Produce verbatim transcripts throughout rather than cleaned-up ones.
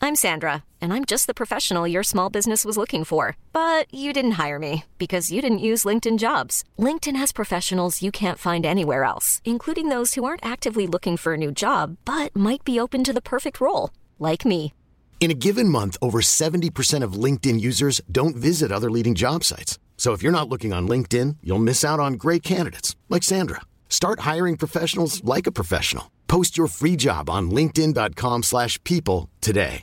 I'm Sandra, and I'm just the professional your small business was looking for. But you didn't hire me because you didn't use LinkedIn Jobs. LinkedIn has professionals you can't find anywhere else, including those who aren't actively looking for a new job, but might be open to the perfect role, like me. In a given month, over seventy percent of LinkedIn users don't visit other leading job sites. So if you're not looking on LinkedIn, you'll miss out on great candidates like Sandra. Start hiring professionals like a professional. Post your free job on linkedin.com slash people today.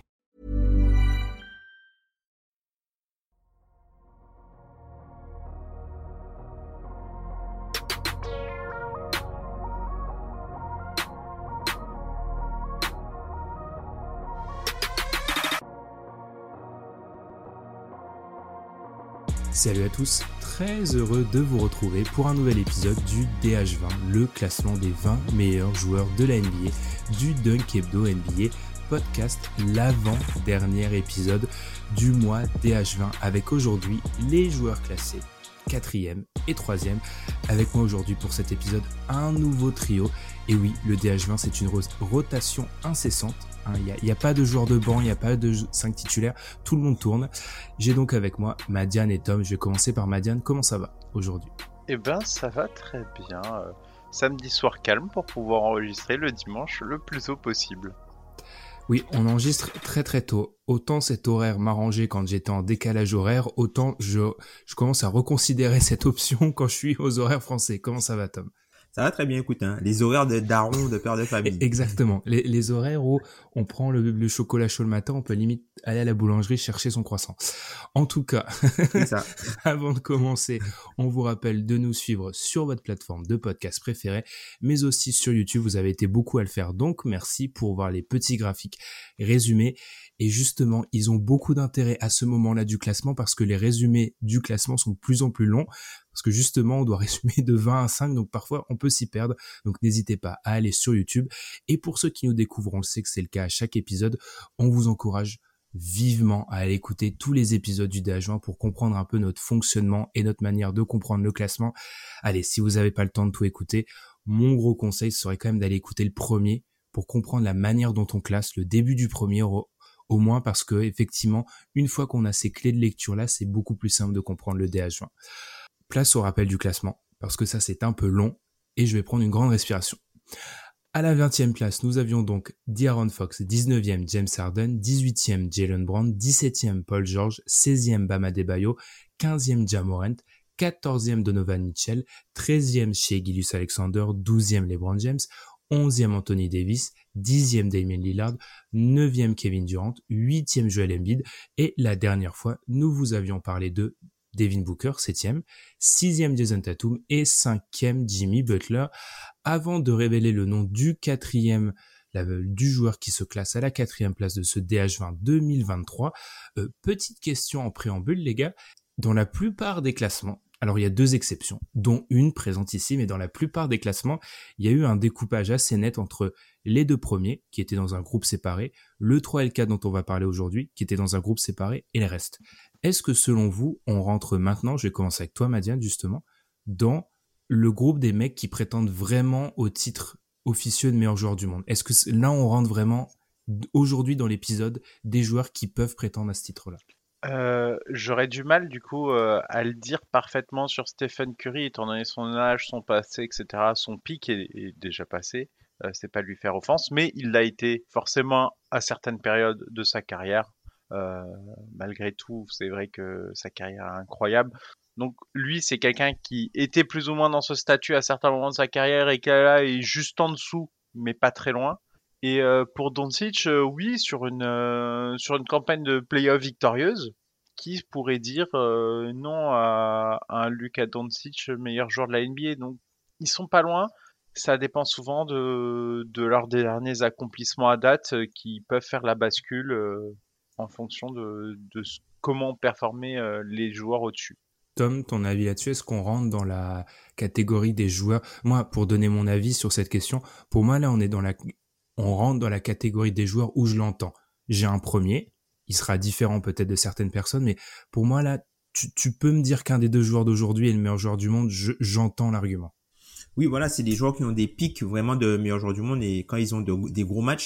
Salut à tous, très heureux de vous retrouver pour un nouvel épisode du D H vingt, le classement des vingt meilleurs joueurs de la N B A, du Dunk Hebdo N B A podcast, l'avant-dernier épisode du mois D H vingt, avec aujourd'hui les joueurs classés quatrième et troisième. Avec moi aujourd'hui pour cet épisode, un nouveau trio. Et oui, le D H vingt, c'est une rotation incessante. Il n'y a, y a pas de joueurs de banc, il n'y a pas de cinq titulaires, tout le monde tourne. J'ai donc avec moi Madiane et Tom. Je vais commencer par Madiane. Comment ça va aujourd'hui ? Eh ben, ça va très bien. Euh, samedi soir calme pour pouvoir enregistrer le dimanche le plus tôt possible. Oui, on enregistre très très tôt. Autant cet horaire m'arrangeait quand j'étais en décalage horaire, autant je, je commence à reconsidérer cette option quand je suis aux horaires français. Comment ça va, Tom ? Ça va très bien, écoute, hein, les horaires de daron, de père de famille. Exactement, les, les horaires où on prend le, le chocolat chaud le matin, on peut limite aller à la boulangerie chercher son croissant. En tout cas, c'est ça. Avant de commencer, on vous rappelle de nous suivre sur votre plateforme de podcast préférée, mais aussi sur YouTube. Vous avez été beaucoup à le faire, donc merci pour voir les petits graphiques résumés. Et justement, ils ont beaucoup d'intérêt à ce moment-là du classement parce que les résumés du classement sont de plus en plus longs. Parce que justement, on doit résumer de vingt à cinq, donc parfois on peut s'y perdre. Donc n'hésitez pas à aller sur YouTube. Et pour ceux qui nous découvrent, on le sait que c'est le cas à chaque épisode, on vous encourage vivement à aller écouter tous les épisodes du D H vingt pour comprendre un peu notre fonctionnement et notre manière de comprendre le classement. Allez, si vous n'avez pas le temps de tout écouter, mon gros conseil serait quand même d'aller écouter le premier pour comprendre la manière dont on classe, le début du premier au, au moins, parce que effectivement, une fois qu'on a ces clés de lecture-là, c'est beaucoup plus simple de comprendre le D H vingt. Place au rappel du classement, parce que ça c'est un peu long, et je vais prendre une grande respiration. À la vingtième place, nous avions donc De'Aaron Fox, dix-neuvième James Harden, dix-huitième Jaylen Brown, dix-septième Paul George, seizième Bam Adebayo, quinzième Ja Morant, quatorzième Donovan Mitchell, treizième Shai Gilgeous-Alexander, douzième LeBron James, onzième Anthony Davis, dixième Damian Lillard, neuvième Kevin Durant, huitième Joel Embiid, et la dernière fois, nous vous avions parlé de Devin Booker, septième, sixième Jason Tatum et cinquième Jimmy Butler. Avant de révéler le nom du quatrième, la, du joueur qui se classe à la quatrième place de ce D H vingt deux mille vingt-trois, euh, petite question en préambule, les gars. Dans la plupart des classements, alors il y a deux exceptions, dont une présente ici, mais dans la plupart des classements, il y a eu un découpage assez net entre les deux premiers, qui étaient dans un groupe séparé, le trois et le quatre dont on va parler aujourd'hui, qui étaient dans un groupe séparé, et le reste. Est-ce que selon vous, on rentre maintenant, je vais commencer avec toi Madiane justement, dans le groupe des mecs qui prétendent vraiment au titre officieux de meilleur joueur du monde ? Est-ce que là on rentre vraiment aujourd'hui dans l'épisode des joueurs qui peuvent prétendre à ce titre-là ? Euh, j'aurais du mal du coup euh, à le dire parfaitement sur Stephen Curry, étant donné son âge, son passé, et cetera. Son pic est, est déjà passé, euh, c'est pas lui faire offense, mais il l'a été forcément à certaines périodes de sa carrière. Euh, malgré tout, c'est vrai que sa carrière est incroyable. Donc lui, c'est quelqu'un qui était plus ou moins dans ce statut à certains moments de sa carrière et qui là est juste en dessous, mais pas très loin. Et euh, pour Doncic, euh, oui, sur une euh, sur une campagne de play-off victorieuse, qui pourrait dire euh, non à, à un Luka Doncic, meilleur joueur de la N B A. Donc ils sont pas loin. Ça dépend souvent de de leurs derniers accomplissements à date euh, qui peuvent faire la bascule euh, en fonction de de ce, comment performer euh, les joueurs au-dessus. Tom, ton avis là-dessus, est-ce qu'on rentre dans la catégorie des joueurs ? Moi, pour donner mon avis sur cette question, pour moi là, on est dans la on rentre dans la catégorie des joueurs où je l'entends. J'ai un premier, il sera différent peut-être de certaines personnes, mais pour moi là, tu, tu peux me dire qu'un des deux joueurs d'aujourd'hui est le meilleur joueur du monde, je, j'entends l'argument. Oui, voilà, c'est des joueurs qui ont des pics vraiment de meilleurs joueurs du monde et quand ils ont de, des gros matchs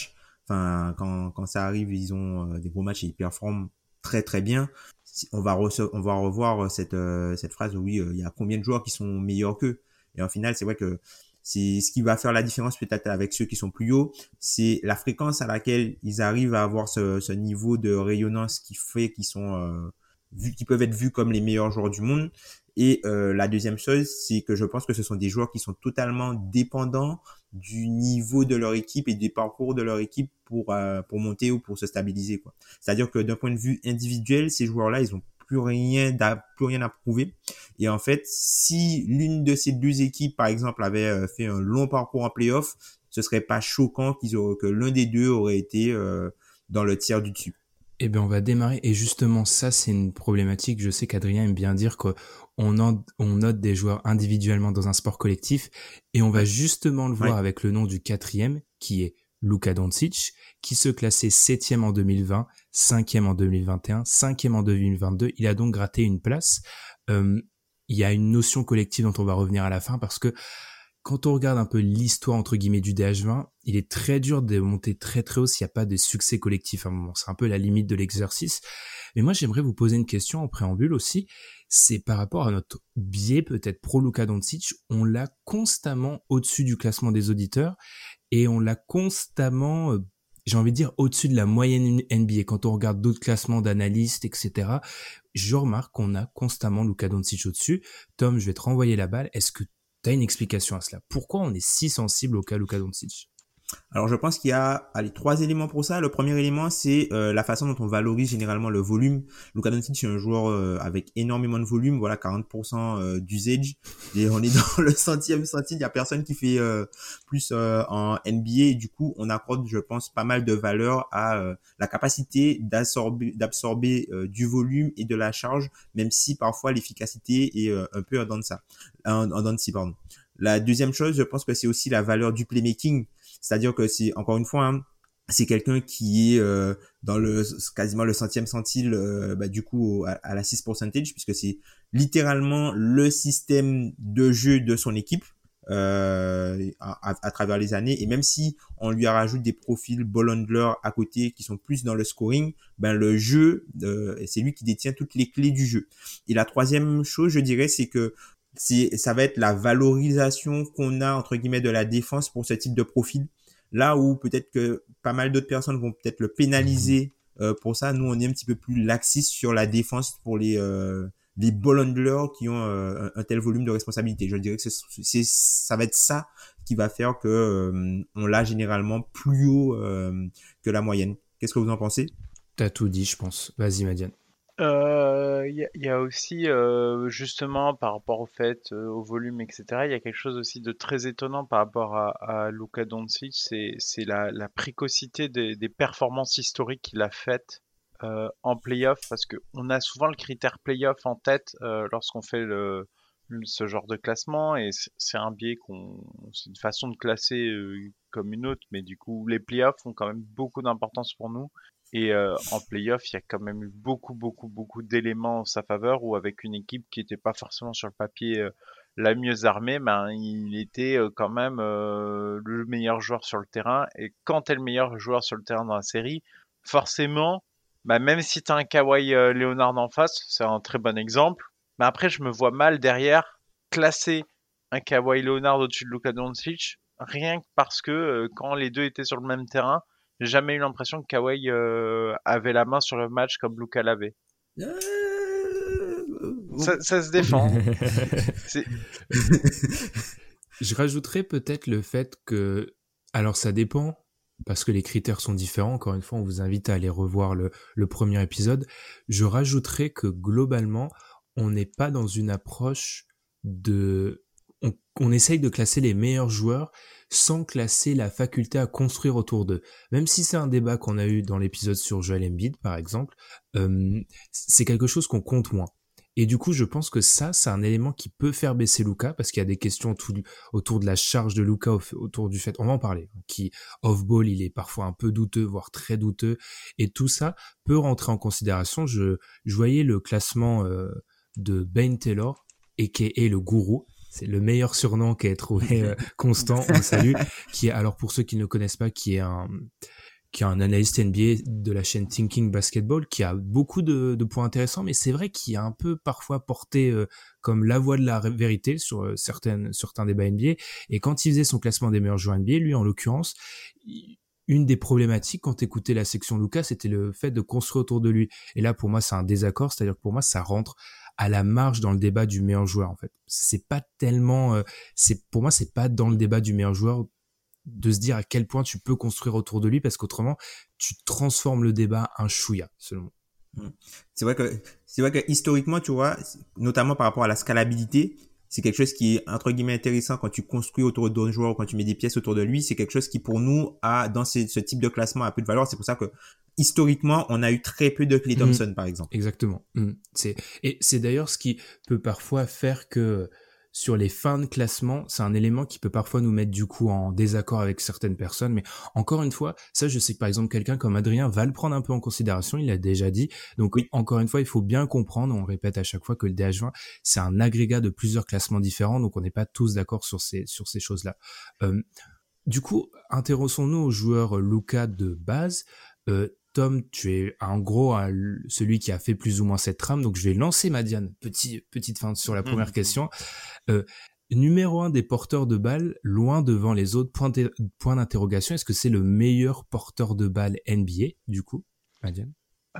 enfin, quand, quand ça arrive, ils ont euh, des gros matchs et ils performent très très bien. On va, rece- on va revoir cette, euh, cette phrase où oui, il euh, y a combien de joueurs qui sont meilleurs qu'eux. Et en final, c'est vrai que c'est ce qui va faire la différence peut-être avec ceux qui sont plus hauts, c'est la fréquence à laquelle ils arrivent à avoir ce, ce niveau de rayonnance qui fait qu'ils sont euh, vus, qu'ils peuvent être vus comme les meilleurs joueurs du monde. Et euh, la deuxième chose, c'est que je pense que ce sont des joueurs qui sont totalement dépendants du niveau de leur équipe et des parcours de leur équipe pour euh, pour monter ou pour se stabiliser, quoi. C'est-à-dire que d'un point de vue individuel, ces joueurs-là, ils ont plus rien à, plus rien à prouver. Et en fait, si l'une de ces deux équipes, par exemple, avait fait un long parcours en play-off, ce serait pas choquant qu'ils auraient, que l'un des deux aurait été euh, dans le tiers du dessus. Eh bien, on va démarrer. Et justement, ça, c'est une problématique. Je sais qu'Adrien aime bien dire qu'on on note des joueurs individuellement dans un sport collectif. Et on va justement le voir ouais. avec le nom du quatrième, qui est Luka Doncic, qui se classait septième en deux mille vingt, cinquième en deux mille vingt et un, cinquième en deux mille vingt-deux. Il a donc gratté une place. Euh, il y a une notion collective dont on va revenir à la fin parce que quand on regarde un peu l'histoire entre guillemets du D H vingt, il est très dur de monter très très haut s'il n'y a pas de succès collectif à un moment. C'est un peu la limite de l'exercice. Mais moi, j'aimerais vous poser une question en préambule aussi. C'est par rapport à notre biais peut-être pro Luka Doncic. On l'a constamment au-dessus du classement des auditeurs et on l'a constamment, euh, j'ai envie de dire, au-dessus de la moyenne N B A. Quand on regarde d'autres classements d'analystes, et cetera, je remarque qu'on a constamment Luka Doncic au-dessus. Tom, je vais te renvoyer la balle. Est-ce que tu as une explication à cela? Pourquoi on est si sensible au cas Luka Doncic? Alors, je pense qu'il y a allez, trois éléments pour ça. Le premier élément, c'est euh, la façon dont on valorise généralement le volume. Luka Doncic, c'est un joueur euh, avec énormément de volume, voilà, quarante pour cent euh, d'usage. Et on est dans le centième centile. Il y a personne qui fait euh, plus euh, en N B A. Et du coup, on accorde, je pense, pas mal de valeur à euh, la capacité d'absorber, d'absorber euh, du volume et de la charge, même si parfois l'efficacité est euh, un peu en dents de ça, en, en dents de scie, pardon. La deuxième chose, je pense que c'est aussi la valeur du playmaking. C'est-à-dire que c'est, encore une fois, hein, c'est quelqu'un qui est euh, dans le quasiment le centième centile, euh, bah, du coup, à, à la six percentage, puisque c'est littéralement le système de jeu de son équipe euh, à, à travers les années. Et même si on lui rajoute des profils ball handler à côté qui sont plus dans le scoring, ben le jeu, euh, c'est lui qui détient toutes les clés du jeu. Et la troisième chose, je dirais, c'est que c'est, ça va être la valorisation qu'on a, entre guillemets, de la défense pour ce type de profil. Là où peut-être que pas mal d'autres personnes vont peut-être le pénaliser euh, pour ça, nous, on est un petit peu plus laxiste sur la défense pour les, euh, les ball handlers qui ont euh, un, un tel volume de responsabilité. Je dirais que c'est, c'est, ça va être ça qui va faire que euh, on l'a généralement plus haut euh, que la moyenne. Qu'est-ce que vous en pensez? T'as tout dit, je pense. Vas-y, Madiane. Il euh, y, y a aussi, euh, justement, par rapport au fait, euh, au volume, et cetera, il y a quelque chose aussi de très étonnant par rapport à, à Luka Doncic, c'est, c'est la, la précocité des, des performances historiques qu'il a faites euh, en play-off, parce qu'on a souvent le critère play-off en tête euh, lorsqu'on fait le, le, ce genre de classement, et c'est, c'est un biais qu'on, c'est une façon de classer euh, comme une autre, mais du coup, les play-offs ont quand même beaucoup d'importance pour nous. Et euh, en play-off, il y a quand même eu beaucoup, beaucoup, beaucoup d'éléments en sa faveur où avec une équipe qui n'était pas forcément sur le papier euh, la mieux armée, ben, il était euh, quand même euh, le meilleur joueur sur le terrain. Et quand tu es le meilleur joueur sur le terrain dans la série, forcément, ben, même si tu as un Kawhi euh, Leonard en face, c'est un très bon exemple, mais après, je me vois mal derrière classer un Kawhi Leonard au-dessus de Luka Doncic, rien que parce que euh, quand les deux étaient sur le même terrain, j'ai jamais eu l'impression que Kawhi euh, avait la main sur le match comme Luka l'avait. Euh... Ça, ça se défend. C'est... Je rajouterais peut-être le fait que... Alors ça dépend, parce que les critères sont différents. Encore une fois, on vous invite à aller revoir le, le premier épisode. Je rajouterais que globalement, on n'est pas dans une approche de... On, on essaye de classer les meilleurs joueurs sans classer la faculté à construire autour d'eux. Même si c'est un débat qu'on a eu dans l'épisode sur Joel Embiid, par exemple, euh, c'est quelque chose qu'on compte moins. Et du coup, je pense que ça, c'est un élément qui peut faire baisser Luka, parce qu'il y a des questions tout, autour de la charge de Luka, autour du fait, on va en parler, qui off-ball, il est parfois un peu douteux, voire très douteux, et tout ça peut rentrer en considération. Je, je voyais le classement euh, de Ben Taylor, a k a le gourou. C'est le meilleur surnom qui est trouvé euh, constant, on le salue, qui est, alors pour ceux qui ne connaissent pas, qui est un, qui est un analyste N B A de la chaîne Thinking Basketball, qui a beaucoup de, de points intéressants, mais c'est vrai qu'il a un peu parfois porté euh, comme la voix de la vérité sur euh, certaines, certains débats N B A. Et quand il faisait son classement des meilleurs joueurs N B A, lui en l'occurrence, il, une des problématiques quand t'écoutais la section Luka, c'était le fait de construire autour de lui. Et là, pour moi, c'est un désaccord, c'est-à-dire que pour moi, ça rentre à la marge dans le débat du meilleur joueur, en fait. C'est pas tellement, euh, c'est, pour moi, c'est pas dans le débat du meilleur joueur de se dire à quel point tu peux construire autour de lui, parce qu'autrement, tu transformes le débat un chouïa, selon moi. C'est vrai que, c'est vrai que historiquement, tu vois, notamment par rapport à la scalabilité, c'est quelque chose qui est, entre guillemets, intéressant quand tu construis autour d'un joueur ou quand tu mets des pièces autour de lui. C'est quelque chose qui, pour nous, a, dans ce, ce type de classement, a peu de valeur. C'est pour ça que, historiquement, on a eu très peu de Klay Thompson, mmh. par exemple. Exactement. Mmh. C'est, et c'est d'ailleurs ce qui peut parfois faire que, sur les fins de classement, c'est un élément qui peut parfois nous mettre du coup en désaccord avec certaines personnes, mais encore une fois, ça je sais que par exemple quelqu'un comme Adrien va le prendre un peu en considération, il l'a déjà dit, donc oui, encore une fois il faut bien comprendre, on répète à chaque fois que le D H vingt c'est un agrégat de plusieurs classements différents, donc on n'est pas tous d'accord sur ces, sur ces choses-là. Euh, du coup, intéressons-nous aux joueurs Luka de base. euh, Tom, tu es en gros hein, celui qui a fait plus ou moins cette trame, donc je vais lancer ma Diane, Petit, petite fin sur la première mmh. question. Euh, numéro un des porteurs de balles, loin devant les autres, point, de, point d'interrogation, est-ce que c'est le meilleur porteur de balles N B A, du coup, Madiane?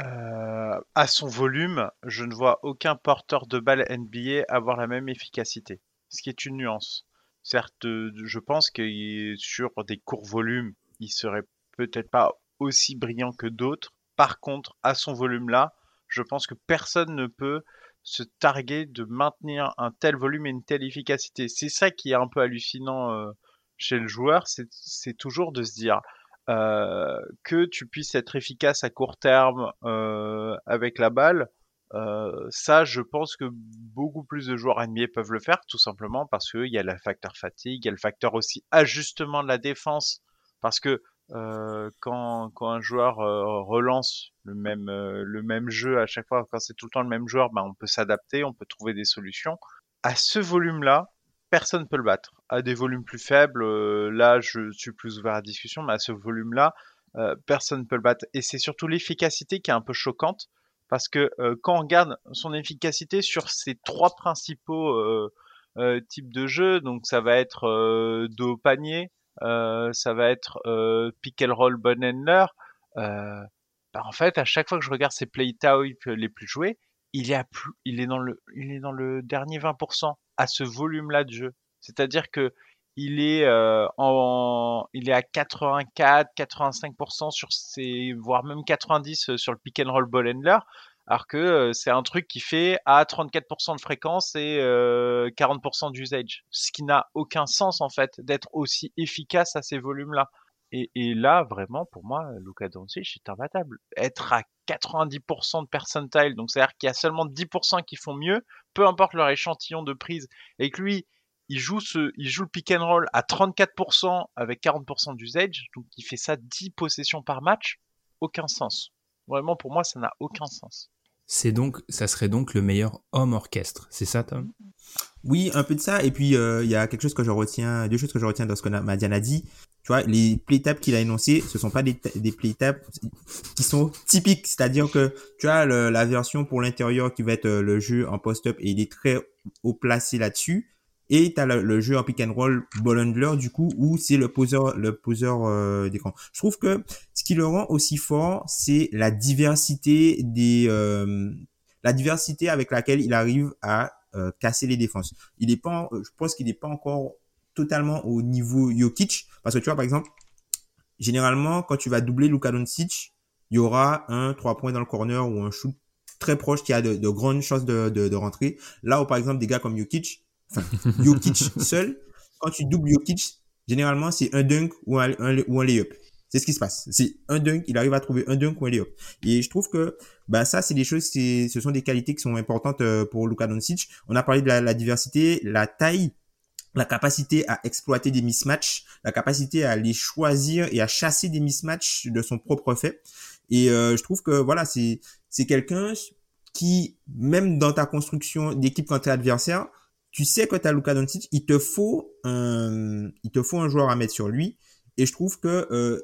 euh, À son volume, je ne vois aucun porteur de balles N B A avoir la même efficacité, ce qui est une nuance. Certes, je pense que sur des courts volumes, il serait peut-être pas aussi brillant que d'autres. Par contre, à son volume-là, je pense que personne ne peut se targuer de maintenir un tel volume et une telle efficacité. C'est ça qui est un peu hallucinant euh, chez le joueur, c'est, c'est toujours de se dire euh, que tu puisses être efficace à court terme euh, avec la balle. Euh, ça, je pense que beaucoup plus de joueurs N B A peuvent le faire, tout simplement parce qu'il y a le facteur fatigue, il y a le facteur aussi ajustement de la défense, parce que Euh, quand, quand un joueur euh, relance le même, euh, le même jeu à chaque fois, quand c'est tout le temps le même joueur, ben on peut s'adapter, on peut trouver des solutions. À ce volume-là, personne ne peut le battre. À des volumes plus faibles, euh, là je suis plus ouvert à la discussion, mais à ce volume-là, euh, personne ne peut le battre. Et c'est surtout l'efficacité qui est un peu choquante, parce que euh, quand on regarde son efficacité sur ces trois principaux euh, euh, types de jeux, donc ça va être euh, dos au panier, Euh, ça va être euh, pick and roll bon handler. Euh, bah en fait, à chaque fois que je regarde ces play types les plus joués, il est, à plus, il est dans le, il est dans le dernier vingt pour cent à ce volume-là de jeu. C'est-à-dire que il est euh, en, il est à quatre-vingt-quatre, quatre-vingt-cinq pour cent sur ces, voire même quatre-vingt-dix sur le pick and roll ball handler. Alors que euh, c'est un truc qui fait à trente-quatre pour cent de fréquence et euh, quarante pour cent d'usage. Ce qui n'a aucun sens, en fait, d'être aussi efficace à ces volumes-là. Et, et là, vraiment, pour moi, Luka Doncic est imbattable. Être à quatre-vingt-dix pour cent de percentile, donc c'est-à-dire qu'il y a seulement dix pour cent qui font mieux, peu importe leur échantillon de prise, et que lui, il joue, ce, il joue le pick and roll à trente-quatre pour cent avec quarante pour cent d'usage, donc il fait ça dix possessions par match, aucun sens. Vraiment, pour moi, ça n'a aucun sens. C'est donc, ça serait donc le meilleur homme orchestre, c'est ça, Tom? Oui, un peu de ça. Et puis, il euh, y a quelque chose que je retiens, deux choses que je retiens dans ce que Madiane a dit. Tu vois, les play taps qu'il a énoncés, ce sont pas des, des play taps qui sont typiques. C'est-à-dire que tu as le, la version pour l'intérieur qui va être le jeu en post-up et il est très haut placé là-dessus. Et tu as le, le jeu en pick and roll ball handler, du coup, où c'est le poseur, le poseur euh, d'écran. Je trouve que ce qui le rend aussi fort, c'est la diversité des, euh, la diversité avec laquelle il arrive à euh, casser les défenses. Il est pas, je pense qu'il n'est pas encore totalement au niveau Jokic, parce que tu vois, par exemple, généralement, quand tu vas doubler Luka Doncic, il y aura un trois points dans le corner ou un shoot très proche qui a de, de grandes chances de, de, de rentrer. Là où, par exemple, des gars comme Jokic, enfin, Jokic seul, quand tu doubles Jokic, généralement, c'est un dunk ou un, un, ou un layup. C'est ce qui se passe. C'est un dunk, il arrive à trouver un dunk ou un layup. Et je trouve que, bah, ça, c'est des choses, c'est, ce sont des qualités qui sont importantes pour Luka Doncic. On a parlé de la, la diversité, la taille, la capacité à exploiter des mismatchs, la capacité à les choisir et à chasser des mismatchs de son propre fait. Et euh, je trouve que, voilà, c'est, c'est quelqu'un qui, même dans ta construction d'équipe quand t'es adversaire, tu sais que t'as Luka Doncic, il te faut un, il te faut un joueur à mettre sur lui. Et je trouve que euh,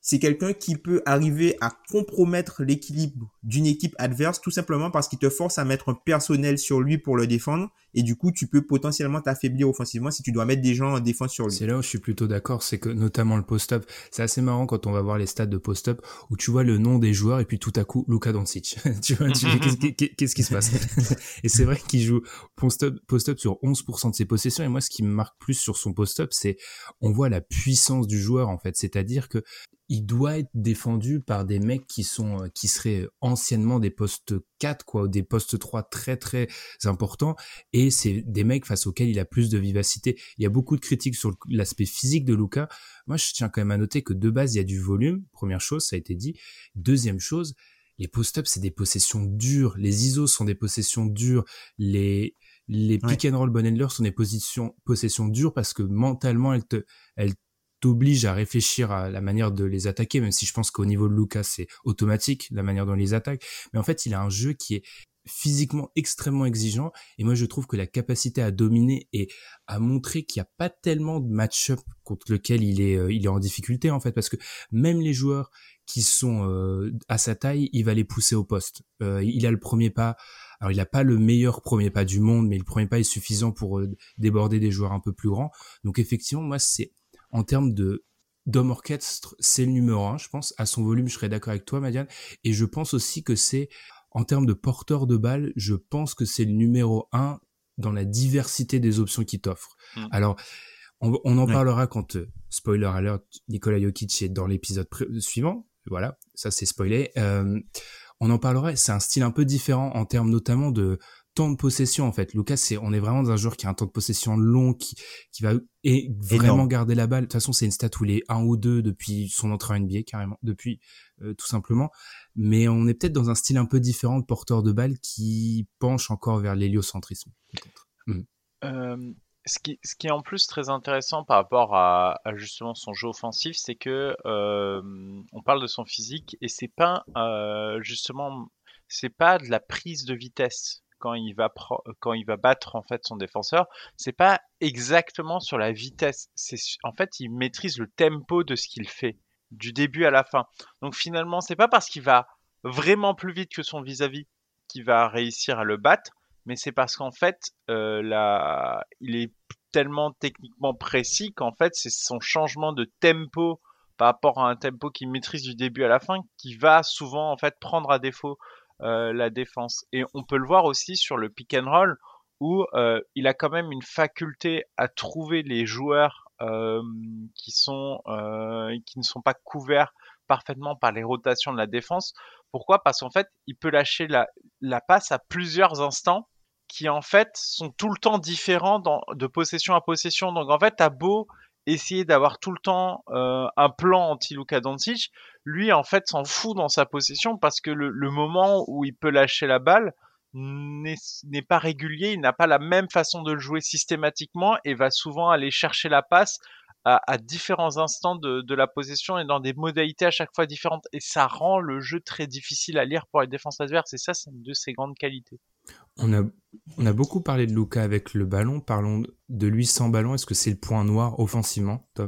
c'est quelqu'un qui peut arriver à compromettre l'équilibre d'une équipe adverse tout simplement parce qu'il te force à mettre un personnel sur lui pour le défendre et du coup tu peux potentiellement t'affaiblir offensivement si tu dois mettre des gens en défense sur lui. C'est là où je suis plutôt d'accord, c'est que notamment le post-up, c'est assez marrant quand on va voir les stats de post-up où tu vois le nom des joueurs et puis tout à coup Luka Doncic. tu vois, tu dis, qu'est-ce, qu'est-ce qui se passe? Et c'est vrai qu'il joue post-up, post-up sur onze pour cent de ses possessions et moi ce qui me marque plus sur son post-up, c'est on voit la puissance du joueur en fait, c'est-à-dire que il doit être défendu par des mecs qui sont qui seraient anciennement des postes quatre quoi, ou des postes trois très très importants et c'est des mecs face auxquels il a plus de vivacité. Il y a beaucoup de critiques sur l'aspect physique de Luka. Moi, je tiens quand même à noter que de base, il y a du volume, première chose, ça a été dit. Deuxième chose, les post-ups, c'est des possessions dures, les I S O sont des possessions dures, les les pick ouais. and roll Bonendler sont des positions possessions dures parce que mentalement elles te elles t'oblige à réfléchir à la manière de les attaquer, même si je pense qu'au niveau de Luka, c'est automatique, la manière dont il les attaque. Mais en fait, il a un jeu qui est physiquement extrêmement exigeant. Et moi, je trouve que la capacité à dominer et à montrer qu'il n'y a pas tellement de match-up contre lequel il est, euh, il est en difficulté, en fait, parce que même les joueurs qui sont euh, à sa taille, il va les pousser au poste. Euh, il a le premier pas. Alors, il n'a pas le meilleur premier pas du monde, mais le premier pas est suffisant pour euh, déborder des joueurs un peu plus grands. Donc, effectivement, moi, c'est en termes de d'homme orchestre, c'est le numéro un, je pense. À son volume, je serais d'accord avec toi, Madiane. Et je pense aussi que c'est, en termes de porteur de balle, je pense que c'est le numéro un dans la diversité des options qu'il t'offre. Mmh. Alors, on, on en ouais. parlera quand, euh, spoiler alert, Nikola Jokic est dans l'épisode pré- suivant. Voilà, ça c'est spoilé. Euh, on en parlera, c'est un style un peu différent en termes notamment de temps de possession en fait. Lucas, c'est on est vraiment dans un joueur qui a un temps de possession long, qui qui va et vraiment Énorme. garder la balle. De toute façon, c'est une stat où il est un ou deux depuis son entrée en N B A carrément, depuis euh, tout simplement. Mais on est peut-être dans un style un peu différent de porteur de balle qui penche encore vers l'héliocentrisme. Peut-être. Mmh. Euh, ce qui ce qui est en plus très intéressant par rapport à, à justement son jeu offensif, c'est que euh, on parle de son physique et c'est pas euh, justement c'est pas de la prise de vitesse. Quand il va pro- quand il va battre en fait son défenseur, c'est pas exactement sur la vitesse. C'est en fait il maîtrise le tempo de ce qu'il fait du début à la fin. Donc finalement c'est pas parce qu'il va vraiment plus vite que son vis-à-vis qu'il va réussir à le battre, mais c'est parce qu'en fait euh, là il est tellement techniquement précis qu'en fait c'est son changement de tempo par rapport à un tempo qu'il maîtrise du début à la fin qui va souvent en fait prendre à défaut Euh, la défense. Et on peut le voir aussi sur le pick and roll où euh, il a quand même une faculté à trouver les joueurs euh, qui sont euh, qui ne sont pas couverts parfaitement par les rotations de la défense. Pourquoi ? Parce qu'en fait, il peut lâcher la, la passe à plusieurs instants qui en fait sont tout le temps différents dans, de possession à possession. Donc en fait, t'as beau essayer d'avoir tout le temps euh, un plan anti-Luka Doncic, lui en fait s'en fout dans sa possession parce que le, le moment où il peut lâcher la balle n'est, n'est pas régulier, il n'a pas la même façon de le jouer systématiquement et va souvent aller chercher la passe à, à différents instants de, de la possession et dans des modalités à chaque fois différentes et ça rend le jeu très difficile à lire pour les défenses adverses et ça c'est une de ses grandes qualités. On a, on a beaucoup parlé de Luka avec le ballon, parlons de lui sans ballon, est-ce que c'est le point noir offensivement, Tom ?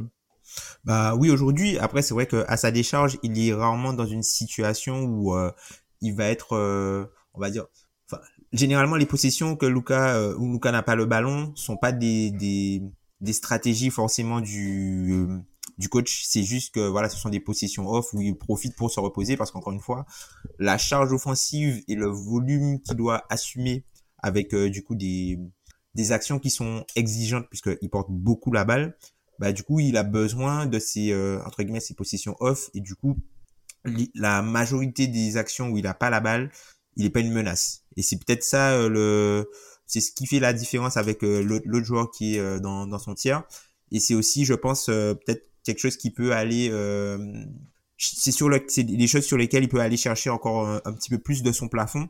Bah oui, aujourd'hui, après c'est vrai qu'à sa décharge, il est rarement dans une situation où euh, il va être, euh, on va dire, enfin, généralement les possessions que Luka, euh, où Luka n'a pas le ballon, sont pas des des, des stratégies forcément du euh, du coach, c'est juste que voilà, ce sont des possessions off où il profite pour se reposer parce qu'encore une fois, la charge offensive et le volume qu'il doit assumer avec euh, du coup des des actions qui sont exigeantes puisqu'il porte beaucoup la balle, bah du coup il a besoin de ces euh, entre guillemets ces possessions off et du coup li- la majorité des actions où il a pas la balle, il est pas une menace et c'est peut-être ça euh, le c'est ce qui fait la différence avec euh, l'autre, l'autre joueur qui est euh, dans dans son tiers et c'est aussi je pense euh, peut-être quelque chose qui peut aller euh, c'est sur le c'est des choses sur lesquelles il peut aller chercher encore un, un petit peu plus de son plafond.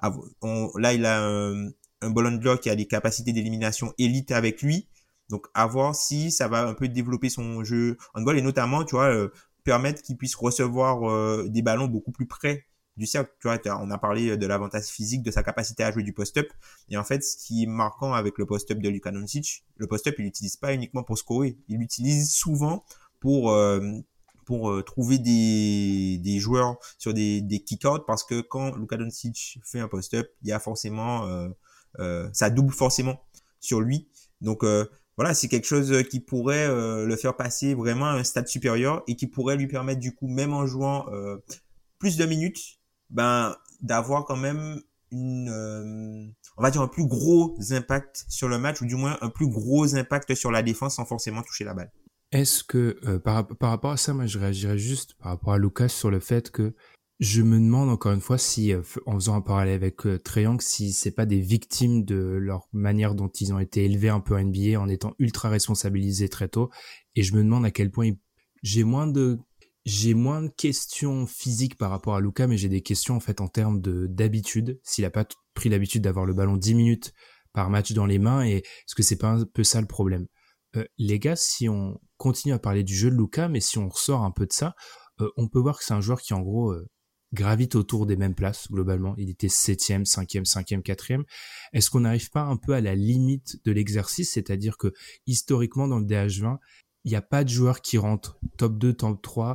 On, là il a un, un ball handler qui a des capacités d'élimination élite avec lui. Donc, à voir si ça va un peu développer son jeu handball et notamment, tu vois, euh, permettre qu'il puisse recevoir euh, des ballons beaucoup plus près du cercle. Tu vois, on a parlé de l'avantage physique, de sa capacité à jouer du post-up. Et en fait, ce qui est marquant avec le post-up de Luka Doncic, le post-up, il l'utilise pas uniquement pour scorer. Il l'utilise souvent pour euh, pour euh, trouver des des joueurs sur des des kick-outs, parce que quand Luka Doncic fait un post-up, il y a forcément euh, euh, ça double forcément sur lui. Donc euh, voilà, c'est quelque chose qui pourrait euh, le faire passer vraiment à un stade supérieur et qui pourrait lui permettre du coup, même en jouant euh, plus de minutes, ben d'avoir quand même une euh, on va dire un plus gros impact sur le match, ou du moins un plus gros impact sur la défense sans forcément toucher la balle. Est-ce que euh, par, par rapport à ça, moi je réagirais juste par rapport à Lucas sur le fait que je me demande encore une fois si, euh, en faisant un parallèle avec euh, Trae Young, si c'est pas des victimes de leur manière dont ils ont été élevés un peu en N B A en étant ultra responsabilisés très tôt. Et je me demande à quel point ils... j'ai moins de j'ai moins de questions physiques par rapport à Luka, mais j'ai des questions en fait en termes de d'habitude. S'il a pas t- pris l'habitude d'avoir le ballon dix minutes par match dans les mains, et est-ce que c'est pas un peu ça le problème? Euh, les gars, si on continue à parler du jeu de Luka, mais si on ressort un peu de ça, euh, on peut voir que c'est un joueur qui en gros euh, gravite autour des mêmes places globalement. Il était septième, cinquième, cinquième, quatrième. Est-ce qu'on n'arrive pas un peu à la limite de l'exercice, c'est-à-dire que historiquement dans le D H vingt, il n'y a pas de joueur qui rentre top deux, top trois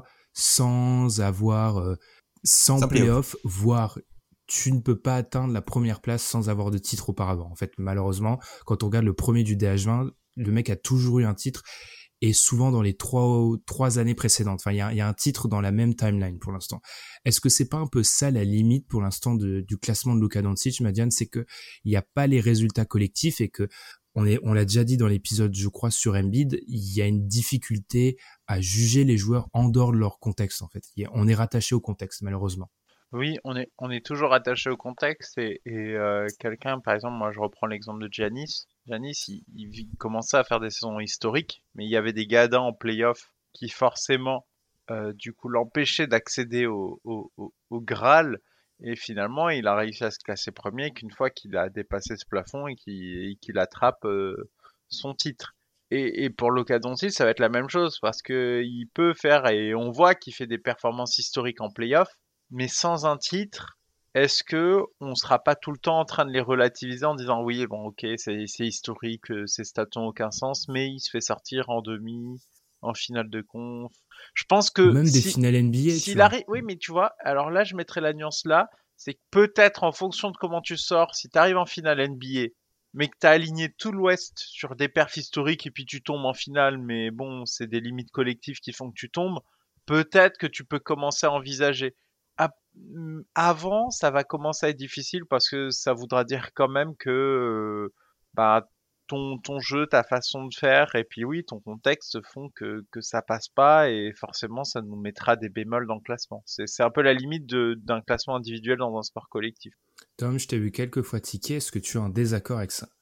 sans avoir euh, sans, sans playoff, voire tu ne peux pas atteindre la première place sans avoir de titre auparavant. En fait, malheureusement, quand on regarde le premier du D H vingt, le mec a toujours eu un titre, et souvent dans les trois trois années précédentes. Enfin, il y a, y a un titre dans la même timeline pour l'instant. Est-ce que c'est pas un peu ça la limite pour l'instant de, du classement de Luka Doncic, Madiane, c'est que il y a pas les résultats collectifs, et que on est on l'a déjà dit dans l'épisode, je crois, sur Embiid, il y a une difficulté à juger les joueurs en dehors de leur contexte. En fait, on est rattaché au contexte, malheureusement. Oui, on est, on est toujours attaché au contexte, et, et euh, quelqu'un, par exemple, moi je reprends l'exemple de Giannis. Giannis, il, il commençait à faire des saisons historiques, mais il y avait des gadins en play-off qui forcément, euh, du coup, l'empêchaient d'accéder au, au, au, au Graal, et finalement, il a réussi à se classer premier qu'une fois qu'il a dépassé ce plafond et qu'il, qu'il attrape euh, son titre. Et, et pour Luka Doncic, ça va être la même chose, parce que il peut faire, et on voit qu'il fait des performances historiques en play-off, mais sans un titre, est-ce que on sera pas tout le temps en train de les relativiser en disant oui, bon, ok, c'est, c'est historique, ces stats n'ont aucun sens, mais il se fait sortir en demi, en finale de conf. Je pense que ou même si, des finales N B A. s'il arrive, oui, mais tu vois, alors là, je mettrais la nuance là, c'est que peut-être en fonction de comment tu sors, si tu arrives en finale N B A, mais que tu as aligné tout l'Ouest sur des perfs historiques et puis tu tombes en finale, mais bon, c'est des limites collectives qui font que tu tombes, peut-être que tu peux commencer à envisager. Avant, ça va commencer à être difficile, parce que ça voudra dire quand même que euh, bah, ton, ton jeu, ta façon de faire, et puis oui, ton contexte font que, que ça passe pas, et forcément, ça nous mettra des bémols dans le classement. C'est, c'est un peu la limite de, d'un classement individuel dans un sport collectif. Tom, je t'ai vu quelques fois tiquer. Est-ce que tu es en désaccord avec ça?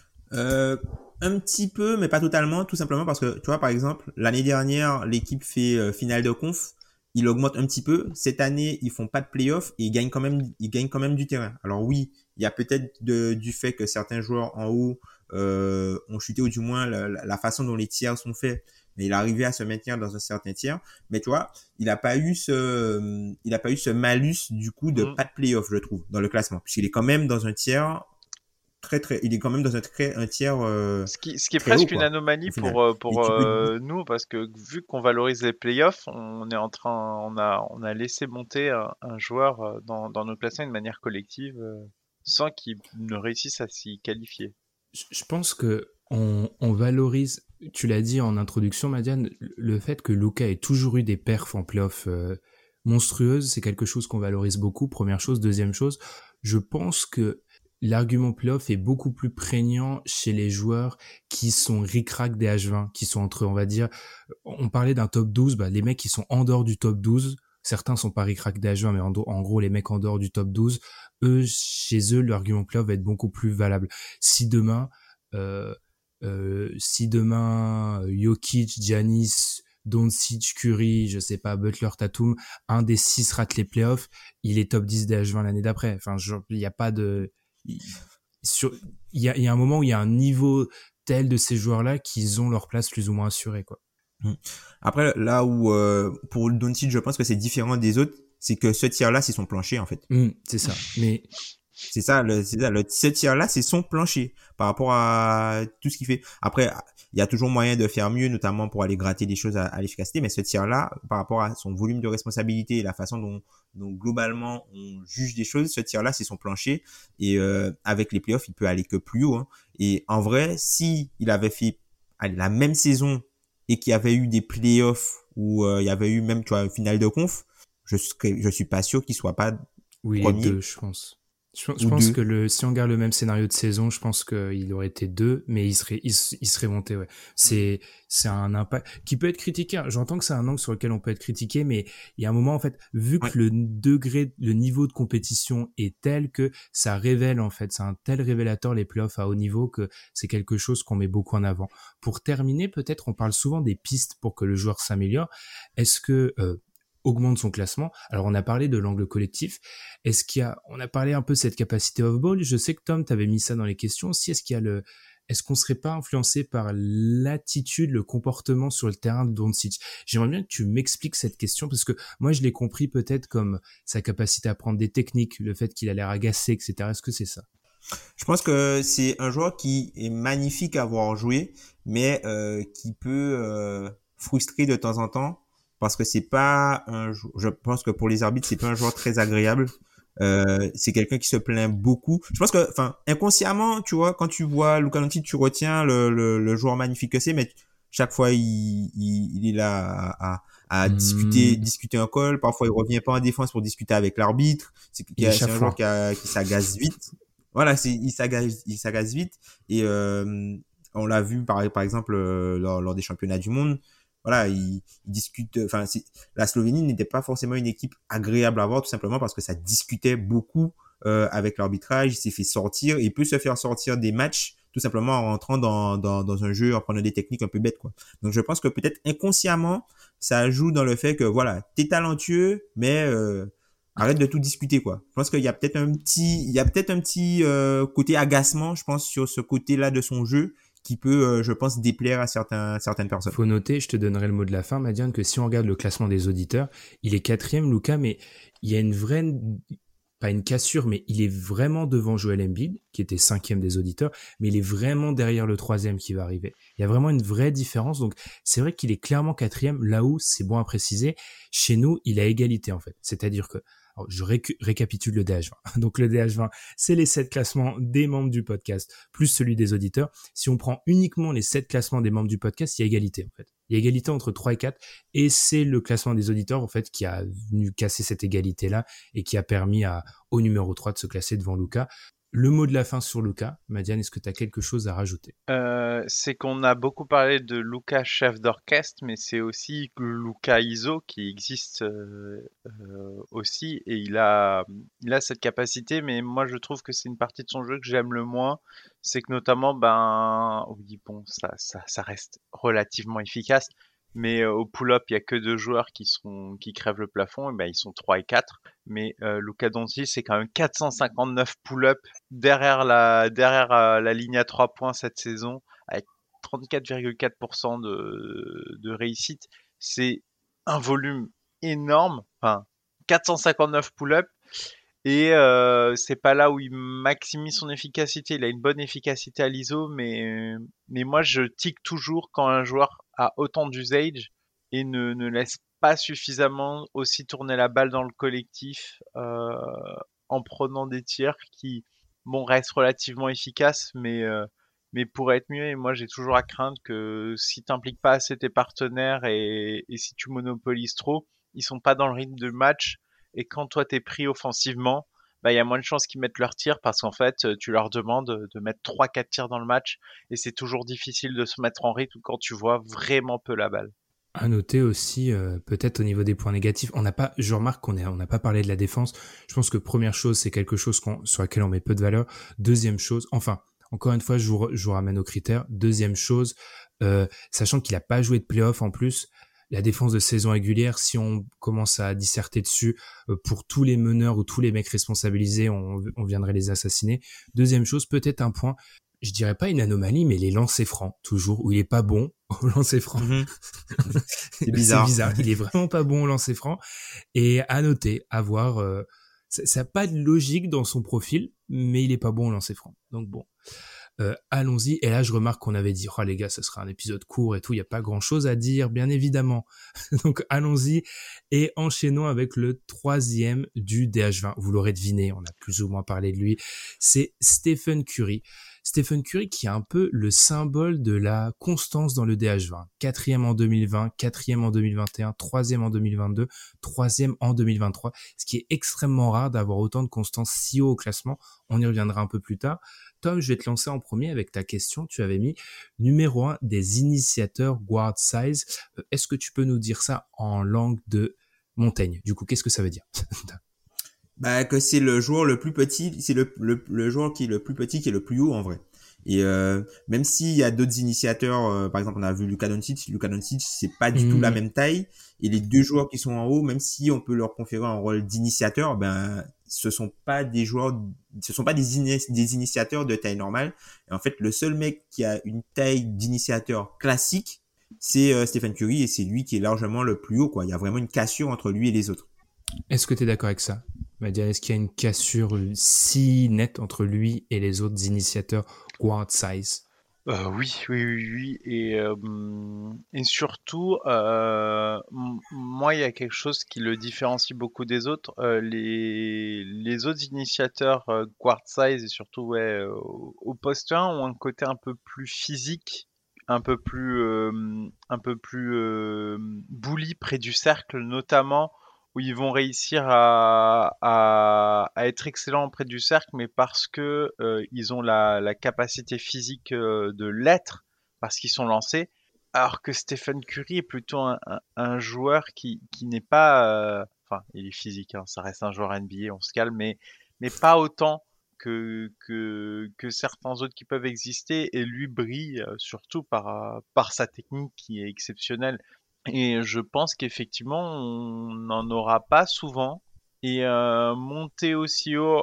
Euh, un petit peu, mais pas totalement, tout simplement parce que, tu vois, par exemple, l'année dernière, l'équipe fait euh, finale de conf, il augmente un petit peu. Cette année, ils font pas de play-off et ils gagnent quand même, ils gagnent quand même du terrain. Alors oui, il y a peut-être de, du fait que certains joueurs en haut euh, ont chuté, ou du moins la, la façon dont les tiers sont faits, mais il est arrivé à se maintenir dans un certain tiers. Mais tu vois, il a pas eu ce, il a pas eu ce malus du coup de mmh. pas de play-off, je trouve, dans le classement, puisqu'il est quand même dans un tiers. Très, très, il est quand même dans un, très, un tiers. Euh, ce qui, ce qui est presque haut, une anomalie pour, euh, pour euh, peux... nous, parce que vu qu'on valorise les playoffs, on est en train, on a, on a laissé monter un, un joueur dans, dans nos classements de manière collective euh, sans qu'il ne réussisse à s'y qualifier. Je pense que on, on valorise, tu l'as dit en introduction, Madiane, le fait que Luka ait toujours eu des perfs en playoffs euh, monstrueuses, c'est quelque chose qu'on valorise beaucoup. Première chose, deuxième chose, je pense que l'argument playoff est beaucoup plus prégnant chez les joueurs qui sont ric-rac des H vingt, qui sont entre, on va dire, on parlait d'un top douze, bah, les mecs qui sont en dehors du top douze, certains sont pas ric-rac des H vingt, mais en, en gros, les mecs en dehors du top douze, eux, chez eux, l'argument playoff va être beaucoup plus valable. Si demain, euh, euh, si demain, Jokic, Giannis, Doncic, Curry, je sais pas, Butler, Tatum, un des six rate les playoffs, il est top dix des H vingt l'année d'après. Enfin, il y a pas de, il y a, il y a un moment où il y a un niveau tel de ces joueurs-là qu'ils ont leur place plus ou moins assurée, quoi. Après, là où euh, pour Doncic, je pense que c'est différent des autres, c'est que ce tiers-là, c'est son plancher en fait. Mmh, c'est ça. Mais c'est ça, le, c'est ça, le, ce tiers-là, c'est son plancher par rapport à tout ce qu'il fait. Après, il y a toujours moyen de faire mieux, notamment pour aller gratter des choses à, à l'efficacité. Mais ce tir-là, par rapport à son volume de responsabilité et la façon dont, dont globalement on juge des choses, ce tir-là, c'est son plancher. Et euh, avec les playoffs, il peut aller que plus haut. Hein. Et en vrai, si il avait fait allez, la même saison et qu'il y avait eu des playoffs où euh, il y avait eu même tu vois une finale de conf, je serais, je suis pas sûr qu'il soit pas oui, premier. Les deux, je pense. Je, je pense deux. que le, si on regarde le même scénario de saison, je pense qu'il aurait été deux, mais il serait, il, il serait monté, ouais. C'est, c'est un impact qui peut être critiqué. J'entends que c'est un angle sur lequel on peut être critiqué, mais il y a un moment, en fait, vu que ouais. le degré, le niveau de compétition est tel que ça révèle, en fait, c'est un tel révélateur, les playoffs à haut niveau, que c'est quelque chose qu'on met beaucoup en avant. Pour terminer, peut-être, on parle souvent des pistes pour que le joueur s'améliore. Est-ce que, euh, augmente son classement. Alors, on a parlé de l'angle collectif. Est-ce qu'il y a, on a parlé un peu de cette capacité off-ball. Je sais que Tom, t'avais mis ça dans les questions aussi. Est-ce qu'il y a le, est-ce qu'on serait pas influencé par l'attitude, le comportement sur le terrain de Doncic? J'aimerais bien que tu m'expliques cette question parce que moi, je l'ai compris peut-être comme sa capacité à prendre des techniques, le fait qu'il a l'air agacé, et cetera. Est-ce que c'est ça? Je pense que c'est un joueur qui est magnifique à voir jouer, mais euh, qui peut euh, frustrer de temps en temps. Parce que c'est pas un, je pense que pour les arbitres, c'est pas un joueur très agréable. Euh, c'est quelqu'un qui se plaint beaucoup. Je pense que, enfin, inconsciemment, tu vois, quand tu vois Luka Doncic, tu retiens le, le, le joueur magnifique que c'est, mais chaque fois, il, il, il est là à, à, à mmh. discuter, discuter un call. Parfois, il revient pas en défense pour discuter avec l'arbitre. C'est, c'est un joueur qui, a, qui s'agace vite. Voilà, c'est, il s'agace, il s'agace vite. Et, euh, on l'a vu, par, par exemple, euh, lors, lors des championnats du monde. Voilà, ils, ils discutent. Enfin, la Slovénie n'était pas forcément une équipe agréable à voir, tout simplement parce que ça discutait beaucoup euh, avec l'arbitrage. Il s'est fait sortir. Il peut se faire sortir des matchs tout simplement en rentrant dans dans dans un jeu, en prenant des techniques un peu bêtes, quoi. Donc, je pense que peut-être inconsciemment, ça joue dans le fait que voilà, t'es talentueux, mais euh, arrête de tout discuter, quoi. Je pense qu'il y a peut-être un petit, il y a peut-être un petit euh, côté agacement, je pense, sur ce côté-là de son jeu, qui peut, euh, je pense, déplaire à certains, certaines personnes. Faut noter, je te donnerai le mot de la fin, Madiane, que si on regarde le classement des auditeurs, il est quatrième, Luka, mais il y a une vraie, pas une cassure, mais il est vraiment devant Joel Embiid, qui était cinquième des auditeurs, mais il est vraiment derrière le troisième qui va arriver. Il y a vraiment une vraie différence, donc c'est vrai qu'il est clairement quatrième, là où, c'est bon à préciser, chez nous, il a égalité, en fait. C'est-à-dire que, alors, je ré- récapitule le D H vingt. Donc, le D H vingt, c'est les sept classements des membres du podcast, plus celui des auditeurs. Si on prend uniquement les sept classements des membres du podcast, il y a égalité, en fait. Il y a égalité entre trois et quatre, et c'est le classement des auditeurs, en fait, qui a venu casser cette égalité-là, et qui a permis à, au numéro trois de se classer devant Luka. Le mot de la fin sur Luka. Madiane, est-ce que tu as quelque chose à rajouter? euh, C'est qu'on a beaucoup parlé de Luka chef d'orchestre, mais c'est aussi Luka I S O qui existe euh, euh, aussi, et il a, il a cette capacité, mais moi je trouve que c'est une partie de son jeu que j'aime le moins, c'est que notamment, ben, oui, bon, ça, ça, ça reste relativement efficace, mais euh, au pull-up, il y a que deux joueurs qui sont qui crèvent le plafond, et ben ils sont trois et quatre. Mais euh, Luka Doncic, c'est quand même quatre cent cinquante-neuf pull-up derrière la derrière euh, la ligne à trois points cette saison, avec trente-quatre virgule quatre pour cent de de réussite. C'est un volume énorme. Enfin, quatre cent cinquante-neuf pull-up. Et euh, c'est pas là où il maximise son efficacité. Il a une bonne efficacité à l'I S O, mais mais moi je tique toujours quand un joueur a autant d'usage et ne ne laisse pas suffisamment aussi tourner la balle dans le collectif euh, en prenant des tirs qui bon restent relativement efficaces, mais euh, mais pourraient être mieux. Et moi j'ai toujours à craindre que si t'impliques pas assez tes partenaires et et si tu monopolises trop, ils sont pas dans le rythme de match. Et quand toi t'es pris offensivement, bah il y a moins de chances qu'ils mettent leurs tirs parce qu'en fait tu leur demandes de mettre trois quatre tirs dans le match et c'est toujours difficile de se mettre en rythme quand tu vois vraiment peu la balle. À noter aussi, euh, peut-être au niveau des points négatifs, on n'a pas, je remarque qu'on est, on n'a pas parlé de la défense. Je pense que première chose, c'est quelque chose qu'on, sur laquelle on met peu de valeur. Deuxième chose, enfin, encore une fois, je vous, je vous ramène aux critères. Deuxième chose, euh, sachant qu'il n'a pas joué de play-off en plus, la défense de saison régulière, si on commence à disserter dessus, euh, pour tous les meneurs ou tous les mecs responsabilisés, on, on viendrait les assassiner. Deuxième chose, peut-être un point, je dirais pas une anomalie, mais les lancers francs, toujours, où il est pas bon au lancer franc. Mmh. C'est bizarre. C'est bizarre. Il est vraiment pas bon au lancer franc. Et à noter, à voir, euh, ça n'a pas de logique dans son profil, mais il est pas bon au lancer franc. Donc bon. Euh, allons-y. Et là, je remarque qu'on avait dit, oh les gars, ça sera un épisode court et tout, il n'y a pas grand-chose à dire, bien évidemment. Donc allons-y et enchaînons avec le troisième du D H vingt. Vous l'aurez deviné, on a plus ou moins parlé de lui. C'est Stephen Curry. Stephen Curry qui est un peu le symbole de la constance dans le D H vingt. Quatrième en deux mille vingt, quatrième en deux mille vingt et un, troisième en deux mille vingt-deux, troisième en deux mille vingt-trois. Ce qui est extrêmement rare d'avoir autant de constance si haut au classement. On y reviendra un peu plus tard. Tom, je vais te lancer en premier avec ta question. Tu avais mis numéro un des initiateurs guard size. Euh, est-ce que tu peux nous dire ça en langue de Montaigne? Du coup, qu'est-ce que ça veut dire? Bah, que c'est le joueur le plus petit, c'est le, le, le joueur qui est le plus petit qui est le plus haut en vrai. Et euh, même s'il y a d'autres initiateurs, euh, par exemple on a vu Luka Doncic, Luka Doncic c'est pas du mmh. tout la même taille. Et les deux joueurs qui sont en haut, même si on peut leur conférer un rôle d'initiateur, ben ce sont pas des joueurs, ce sont pas des, ini- des initiateurs de taille normale. Et en fait le seul mec qui a une taille d'initiateur classique, c'est euh, Stephen Curry et c'est lui qui est largement le plus haut quoi. Il y a vraiment une cassure entre lui et les autres. Est-ce que tu es d'accord avec ça? Est-ce qu'il y a une cassure si nette entre lui et les autres initiateurs guard size? euh, oui, oui, oui, oui. Et, euh, et surtout, euh, m- moi, il y a quelque chose qui le différencie beaucoup des autres. Euh, les, les autres initiateurs euh, guard size et surtout ouais, euh, au, au poste un ont un côté un peu plus physique, un peu plus, euh, un peu plus euh, bully près du cercle, notamment. Où ils vont réussir à, à, à être excellents près du cercle, mais parce que euh, ils ont la, la capacité physique euh, de l'être, parce qu'ils sont lancés, alors que Stephen Curry est plutôt un, un, un joueur qui, qui n'est pas... Euh, enfin, il est physique, hein, ça reste un joueur N B A, on se calme, mais, mais pas autant que, que, que certains autres qui peuvent exister, et lui brille euh, surtout par, par sa technique qui est exceptionnelle. Et je pense qu'effectivement, on n'en aura pas souvent. Et euh, monter aussi haut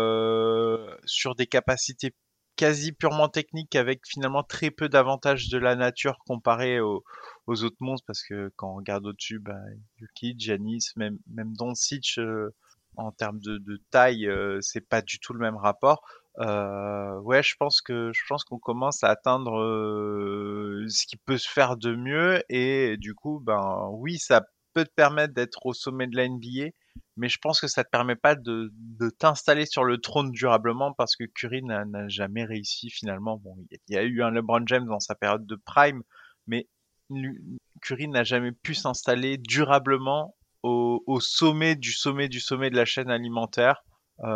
euh, sur des capacités quasi purement techniques avec finalement très peu d'avantages de la nature comparé aux, aux autres monstres, parce que quand on regarde au-dessus, bah, Jokic, Giannis, même, même Doncic, euh, en termes de, de taille, euh, c'est pas du tout le même rapport. Euh, ouais, je pense que je pense qu'on commence à atteindre euh, ce qui peut se faire de mieux et du coup, ben oui, ça peut te permettre d'être au sommet de la N B A, mais je pense que ça te permet pas de, de t'installer sur le trône durablement parce que Curry n'a, n'a jamais réussi finalement. Bon, il y a eu un LeBron James dans sa période de prime, mais Curry n'a jamais pu s'installer durablement au, au sommet du sommet du sommet de la chaîne alimentaire,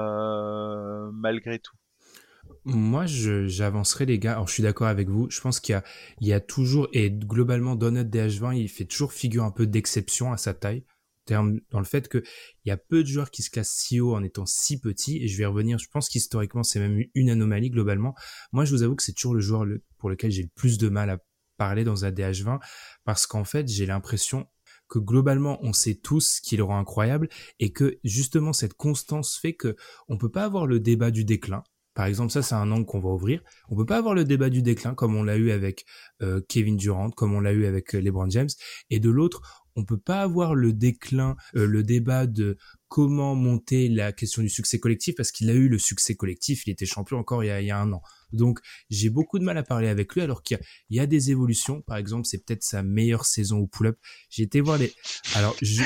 euh, malgré tout. Moi, je, j'avancerai les gars. Alors, je suis d'accord avec vous. Je pense qu'il y a, il y a toujours, et globalement, dans notre D H vingt, il fait toujours figure un peu d'exception à sa taille. Dans le fait que il y a peu de joueurs qui se classent si haut en étant si petits. Et je vais y revenir. Je pense qu'historiquement, c'est même une anomalie globalement. Moi, je vous avoue que c'est toujours le joueur le, pour lequel j'ai le plus de mal à parler dans un D H vingt. Parce qu'en fait, j'ai l'impression que globalement, on sait tous qu'il rend incroyable et que justement, cette constance fait que on peut pas avoir le débat du déclin. Par exemple, ça, c'est un angle qu'on va ouvrir. On peut pas avoir le débat du déclin comme on l'a eu avec euh, Kevin Durant, comme on l'a eu avec euh, LeBron James. Et de l'autre, on peut pas avoir le déclin, euh, le débat de comment monter la question du succès collectif parce qu'il a eu le succès collectif. Il était champion encore il y a, il y a un an. Donc, j'ai beaucoup de mal à parler avec lui alors qu'il y a, il y a des évolutions. Par exemple, c'est peut-être sa meilleure saison au pull-up. J'ai été voir les... Alors, je...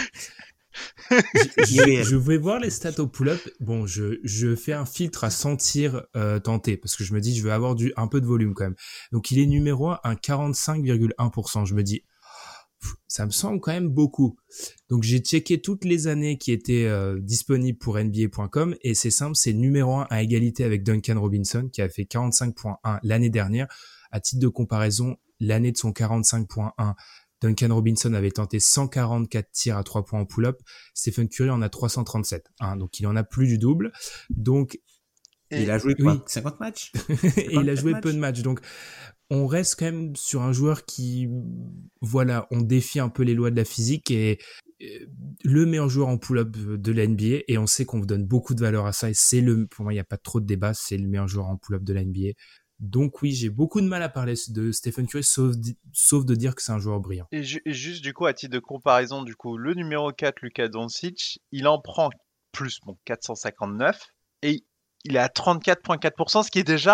je, je, je vais voir les stats au pull-up. Bon, je, je fais un filtre à sentir euh, tenter parce que je me dis je veux avoir du un peu de volume quand même. Donc il est numéro un à quarante-cinq virgule un pour cent. Je me dis pff, ça me semble quand même beaucoup. Donc j'ai checké toutes les années qui étaient euh, disponibles pour N B A point com et c'est simple, c'est numéro un à égalité avec Duncan Robinson qui a fait quarante-cinq virgule un l'année dernière. À titre de comparaison, l'année de son quarante-cinq virgule un Duncan Robinson avait tenté cent quarante-quatre tirs à trois points en pull-up. Stephen Curry en a trois cent trente-sept. Hein, donc, il en a plus du double. Donc, et il a joué quoi, oui. cinquante matchs et il a joué matchs. peu de matchs. Donc, on reste quand même sur un joueur qui, voilà, on défie un peu les lois de la physique et le meilleur joueur en pull-up de la N B A. Et on sait qu'on vous donne beaucoup de valeur à ça. Et c'est le, pour moi, il n'y a pas trop de débat. C'est le meilleur joueur en pull-up de la N B A. Donc oui, j'ai beaucoup de mal à parler de Stephen Curry, sauf, sauf de dire que c'est un joueur brillant. Et, ju- et juste du coup, à titre de comparaison, du coup, le numéro quatre, Luka Doncic, il en prend plus, bon, quatre cent cinquante-neuf, et il est à trente-quatre virgule quatre pour cent, ce qui est déjà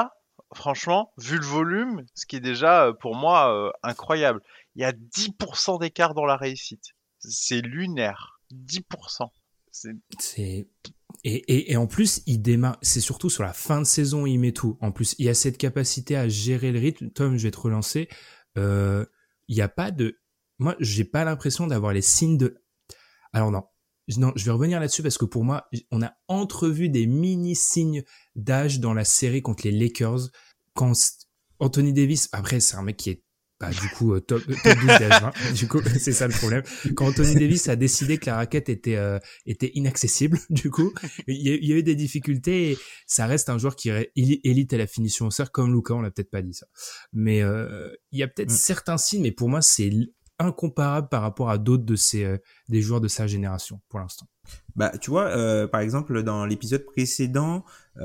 franchement, vu le volume, ce qui est déjà, pour moi, euh, incroyable. Il y a dix pour cent d'écart dans la réussite. C'est lunaire. dix pour cent. C'est... C'est... Et, et, et en plus, il démarre, c'est surtout sur la fin de saison, il met tout. En plus, il y a cette capacité à gérer le rythme. Tom, je vais te relancer. Euh, il n'y a pas de... Moi, j'ai pas l'impression d'avoir les signes de... Alors non, non, je vais revenir là-dessus parce que pour moi, on a entrevu des mini-signes d'âge dans la série contre les Lakers. Quand Anthony Davis, après, c'est un mec qui est bah, du coup, euh, top, top douze d'âge vingt. Du coup, c'est ça le problème. Quand Anthony Davis a décidé que la raquette était, euh, était inaccessible, du coup, il y, a, il y a eu des difficultés et ça reste un joueur qui est élite à la finition au cercle, comme Luka, on l'a peut-être pas dit ça. Mais, euh, il y a peut-être mmh. certains signes, mais pour moi, c'est incomparable par rapport à d'autres de ces, euh, des joueurs de sa génération, pour l'instant. Bah, tu vois, euh, par exemple, dans l'épisode précédent,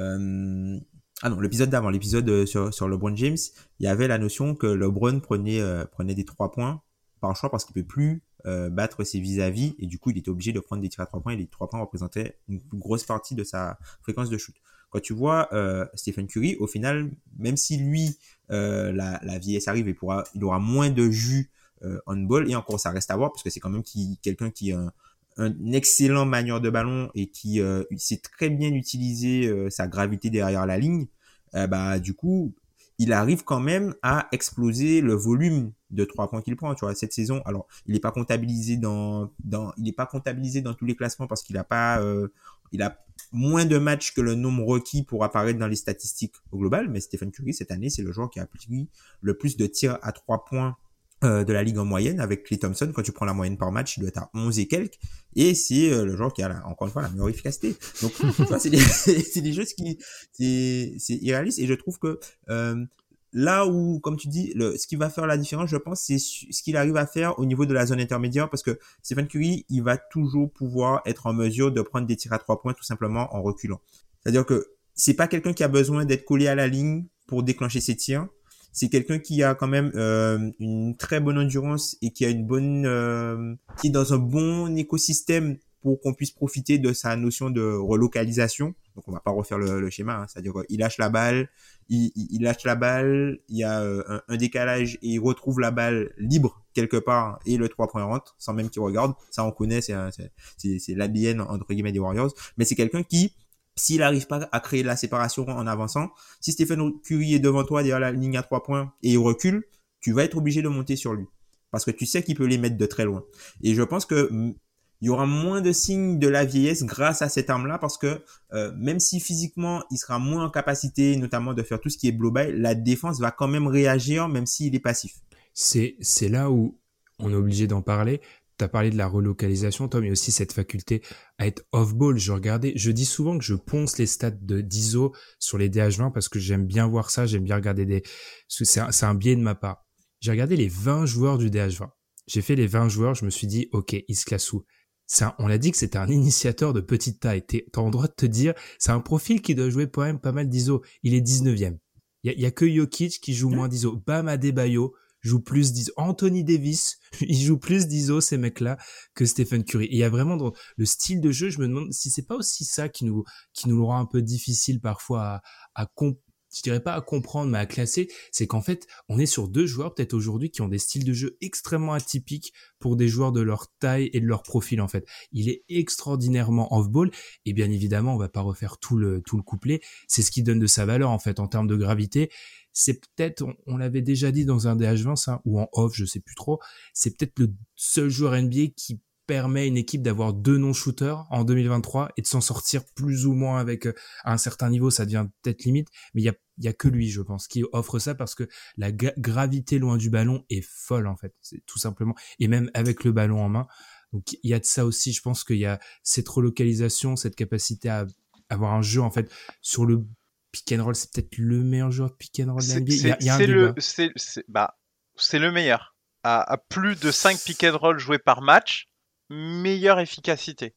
euh, Ah non, l'épisode d'avant, l'épisode sur, sur LeBron James, il y avait la notion que LeBron prenait, euh, prenait des trois points par choix parce qu'il ne peut plus euh, battre ses vis-à-vis et du coup, il était obligé de prendre des tirs à trois points et les trois points représentaient une grosse partie de sa fréquence de shoot. Quand tu vois euh, Stephen Curry, au final, même si lui, euh, la, la vieillesse arrive et pourra, il aura moins de jus euh, on ball et encore, ça reste à voir parce que c'est quand même qui, quelqu'un qui a un, un excellent manieur de ballon et qui euh, sait très bien utiliser euh, sa gravité derrière la ligne, euh, bah du coup il arrive quand même à exploser le volume de trois points qu'il prend, tu vois, cette saison. Alors il n'est pas comptabilisé dans dans il n'est pas comptabilisé dans tous les classements parce qu'il a pas euh, il a moins de matchs que le nombre requis pour apparaître dans les statistiques au global, mais Stephen Curry cette année c'est le joueur qui a pris le plus de tirs à trois points Euh, de la ligue en moyenne avec Klay Thompson. Quand tu prends la moyenne par match, il doit être à onze et quelques, et c'est euh, le joueur qui a la, encore une fois la meilleure efficacité. Donc tu vois, c'est des c'est des choses qui c'est c'est irréaliste et je trouve que euh, là où, comme tu dis, le, ce qui va faire la différence, je pense, c'est ce qu'il arrive à faire au niveau de la zone intermédiaire, parce que Stephen Curry, il va toujours pouvoir être en mesure de prendre des tirs à trois points tout simplement en reculant. C'est-à-dire que c'est pas quelqu'un qui a besoin d'être collé à la ligne pour déclencher ses tirs. C'est quelqu'un qui a quand même euh, une très bonne endurance et qui a une bonne, euh, qui est dans un bon écosystème pour qu'on puisse profiter de sa notion de relocalisation. Donc on va pas refaire le, le schéma, hein. C'est-à-dire qu'il lâche la balle, il, il, il lâche la balle, il y a euh, un, un décalage et il retrouve la balle libre quelque part et le trois points rentre sans même qu'il regarde. Ça on connaît, c'est c'est c'est, c'est l'A D N entre guillemets des Warriors. Mais c'est quelqu'un qui, s'il n'arrive pas à créer la séparation en avançant, si Stephen Curry est devant toi derrière la ligne à trois points et il recule, tu vas être obligé de monter sur lui parce que tu sais qu'il peut les mettre de très loin. Et je pense que il y aura moins de signes de la vieillesse grâce à cette arme-là parce que euh, même si physiquement il sera moins en capacité, notamment de faire tout ce qui est blow-by, la défense va quand même réagir même s'il est passif. C'est c'est là où on est obligé d'en parler. T'as parlé de la relocalisation, Tom, il y a aussi cette faculté à être off-ball. Je regardais, je dis souvent que je ponce les stats de d'I S O sur les D H vingt parce que j'aime bien voir ça, j'aime bien regarder des, c'est un, c'est un biais de ma part. J'ai regardé les vingt joueurs du D H vingt. J'ai fait les vingt joueurs, je me suis dit, ok, il se classe où? C'est un, on l'a dit que c'était un initiateur de petite taille. T'es, t'as le droit de te dire, c'est un profil qui doit jouer quand même pas mal d'I S O. Il est dix-neuvième. Il y a, il y a que Jokic qui joue moins d'I S O. Bam Adebayo joue plus d'I S O. Anthony Davis, il joue plus d'I S O, ces mecs-là, que Stephen Curry. Et il y a vraiment dans le style de jeu, je me demande si c'est pas aussi ça qui nous, qui nous le rend un peu difficile parfois à, à comp- je dirais pas à comprendre, mais à classer. C'est qu'en fait, on est sur deux joueurs, peut-être aujourd'hui, qui ont des styles de jeu extrêmement atypiques pour des joueurs de leur taille et de leur profil, en fait. Il est extraordinairement off-ball. Et bien évidemment, on va pas refaire tout le, tout le couplet. C'est ce qui donne de sa valeur, en fait, en termes de gravité. C'est peut-être, on, on l'avait déjà dit dans un D H vingt, ça, ou en off, je sais plus trop, c'est peut-être le seul joueur N B A qui permet à une équipe d'avoir deux non-shooters en deux mille vingt-trois et de s'en sortir plus ou moins avec, euh, à un certain niveau, ça devient peut-être limite, mais il y a, il y a que lui, je pense, qui offre ça parce que la gra- gravité loin du ballon est folle, en fait, c'est tout simplement, et même avec le ballon en main. Donc, il y a de ça aussi, je pense qu'il y a cette relocalisation, cette capacité à avoir un jeu, en fait, sur le pick and roll, c'est peut-être le meilleur joueur de pick and roll de la N B A. Il y a, il y a un c'est débat. Le, c'est, c'est, bah, c'est le meilleur. À, à plus de cinq pick and roll joués par match, meilleure efficacité.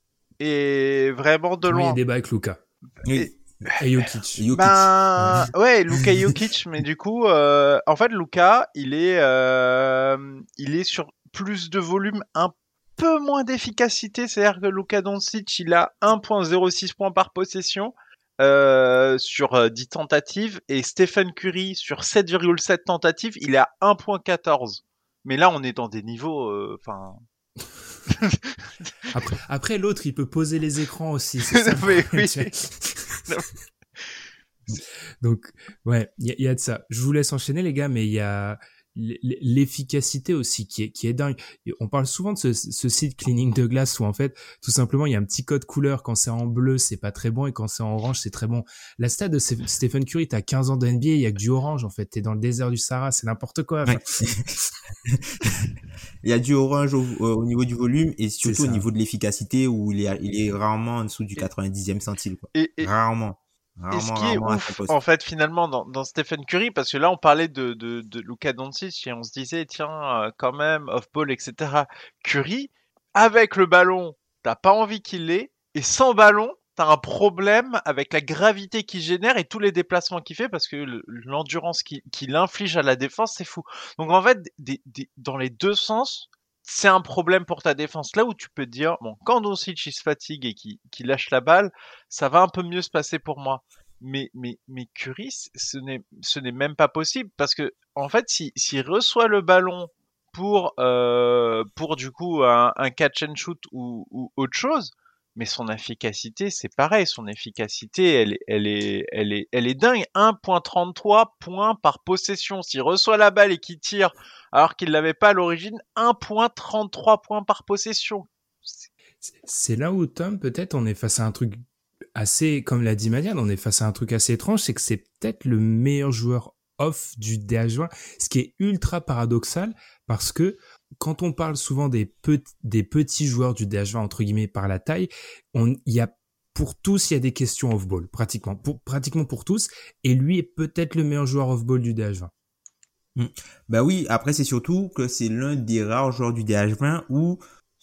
Et vraiment de Moi, loin. il y a débat avec Luka. Oui. Et Jokic. Jokic. Ben, ouais, Luka Jokic, mais du coup, euh, en fait, Luka, il est, euh, il est sur plus de volume, un peu moins d'efficacité. C'est-à-dire que Luka Doncic, il a un virgule zéro six points par possession. euh, sur euh, dix tentatives et Stephen Curry sur sept virgule sept tentatives, il est à un virgule quatorze. Mais là, on est dans des niveaux, enfin. Euh, après, après l'autre, il peut poser les écrans aussi. C'est ça. Mais oui. Donc, ouais, il y, y a de ça. Je vous laisse enchaîner, les gars, mais il y a l'efficacité aussi qui est, qui est dingue. On parle souvent de ce, ce site cleaning de glace où en fait, tout simplement, il y a un petit code couleur. Quand c'est en bleu, c'est pas très bon et quand c'est en orange, c'est très bon. La stat de Stephen Curry, t'as quinze ans de N B A, il y a que du orange en fait. T'es dans le désert du Sahara, c'est n'importe quoi. Ouais. Il y a du orange au, au niveau du volume et surtout au niveau de l'efficacité où il est, il est rarement en dessous du quatre-vingt-dixième centile, quoi. Et, et... Rarement. Et ce qui est ouf, en fait, finalement, dans, dans Stephen Curry, parce que là, on parlait de, de, de Luka Doncic et on se disait, tiens, euh, quand même, off-ball, et cetera. Curry, avec le ballon, t'as pas envie qu'il l'ait, et sans ballon, t'as un problème avec la gravité qu'il génère et tous les déplacements qu'il fait, parce que l'endurance qu'il qu'il inflige à la défense, c'est fou. Donc, en fait, des, des, dans les deux sens, c'est un problème pour ta défense. Là où tu peux te dire, bon, quand Doncic il se fatigue et qu'il qu'il lâche la balle, ça va un peu mieux se passer pour moi. Mais, mais, mais Curry, ce n'est, ce n'est même pas possible parce que, en fait, s'il si, si reçoit le ballon pour, euh, pour du coup un, un catch and shoot ou, ou autre chose, mais son efficacité, c'est pareil. Son efficacité, elle, elle est, elle est, elle est dingue. un virgule trente-trois points par possession. S'il reçoit la balle et qu'il tire, alors qu'il l'avait pas à l'origine, un virgule trente-trois points par possession. C'est là où, Tom, peut-être on est face à un truc assez, comme l'a dit Madiane, on est face à un truc assez étrange, c'est que c'est peut-être le meilleur joueur off du D H vingt, ce qui est ultra paradoxal parce que quand on parle souvent des, pe- des petits joueurs du D H vingt, entre guillemets, par la taille, il y a pour tous, il y a des questions off-ball, pratiquement, pour, pratiquement pour tous, et lui est peut-être le meilleur joueur off-ball du D H vingt. Mmh. Bah oui, après c'est surtout que c'est l'un des rares joueurs du D H vingt où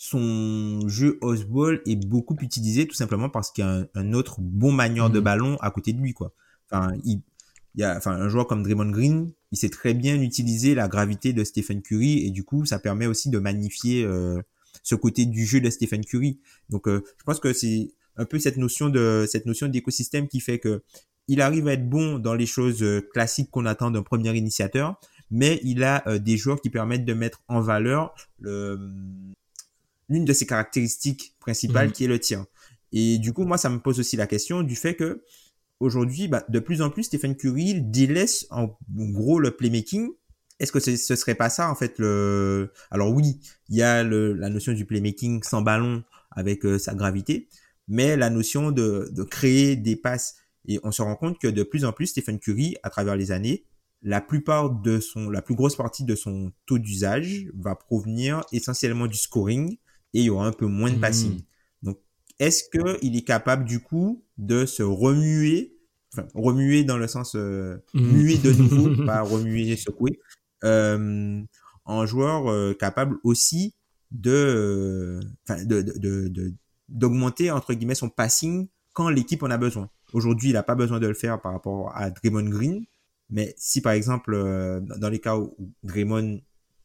son jeu off-ball est beaucoup utilisé tout simplement parce qu'il y a un, un autre bon manieur mmh. de ballon à côté de lui, quoi. Enfin, il, il y a, enfin, un joueur comme Draymond Green, il sait très bien utiliser la gravité de Stephen Curry et du coup, ça permet aussi de magnifier euh, ce côté du jeu de Stephen Curry. Donc, euh, je pense que c'est un peu cette notion de cette notion d'écosystème qui fait que il arrive à être bon dans les choses classiques qu'on attend d'un premier initiateur, mais il a euh, des joueurs qui permettent de mettre en valeur le l'une de ses caractéristiques principales mmh. qui est le tir. Et du coup, moi, ça me pose aussi la question du fait que aujourd'hui, bah, de plus en plus, Stephen Curry délaisse en gros le playmaking. Est-ce que ce, ce serait pas ça, en fait, le... Alors oui, il y a le, la notion du playmaking sans ballon avec euh, sa gravité, mais la notion de, de créer des passes. Et on se rend compte que de plus en plus, Stephen Curry, à travers les années, la plupart de son, la plus grosse partie de son taux d'usage va provenir essentiellement du scoring et il y aura un peu moins de passing. Mmh. Donc, est-ce que il est capable du coup de se remuer, enfin remuer dans le sens euh, mmh. muer de nouveau, pas remuer, secouer, euh, en joueur euh, capable aussi de, enfin de, de, de, de d'augmenter entre guillemets son passing quand l'équipe en a besoin. Aujourd'hui, il n'a pas besoin de le faire par rapport à Draymond Green. Mais si par exemple, euh, dans les cas où Draymond,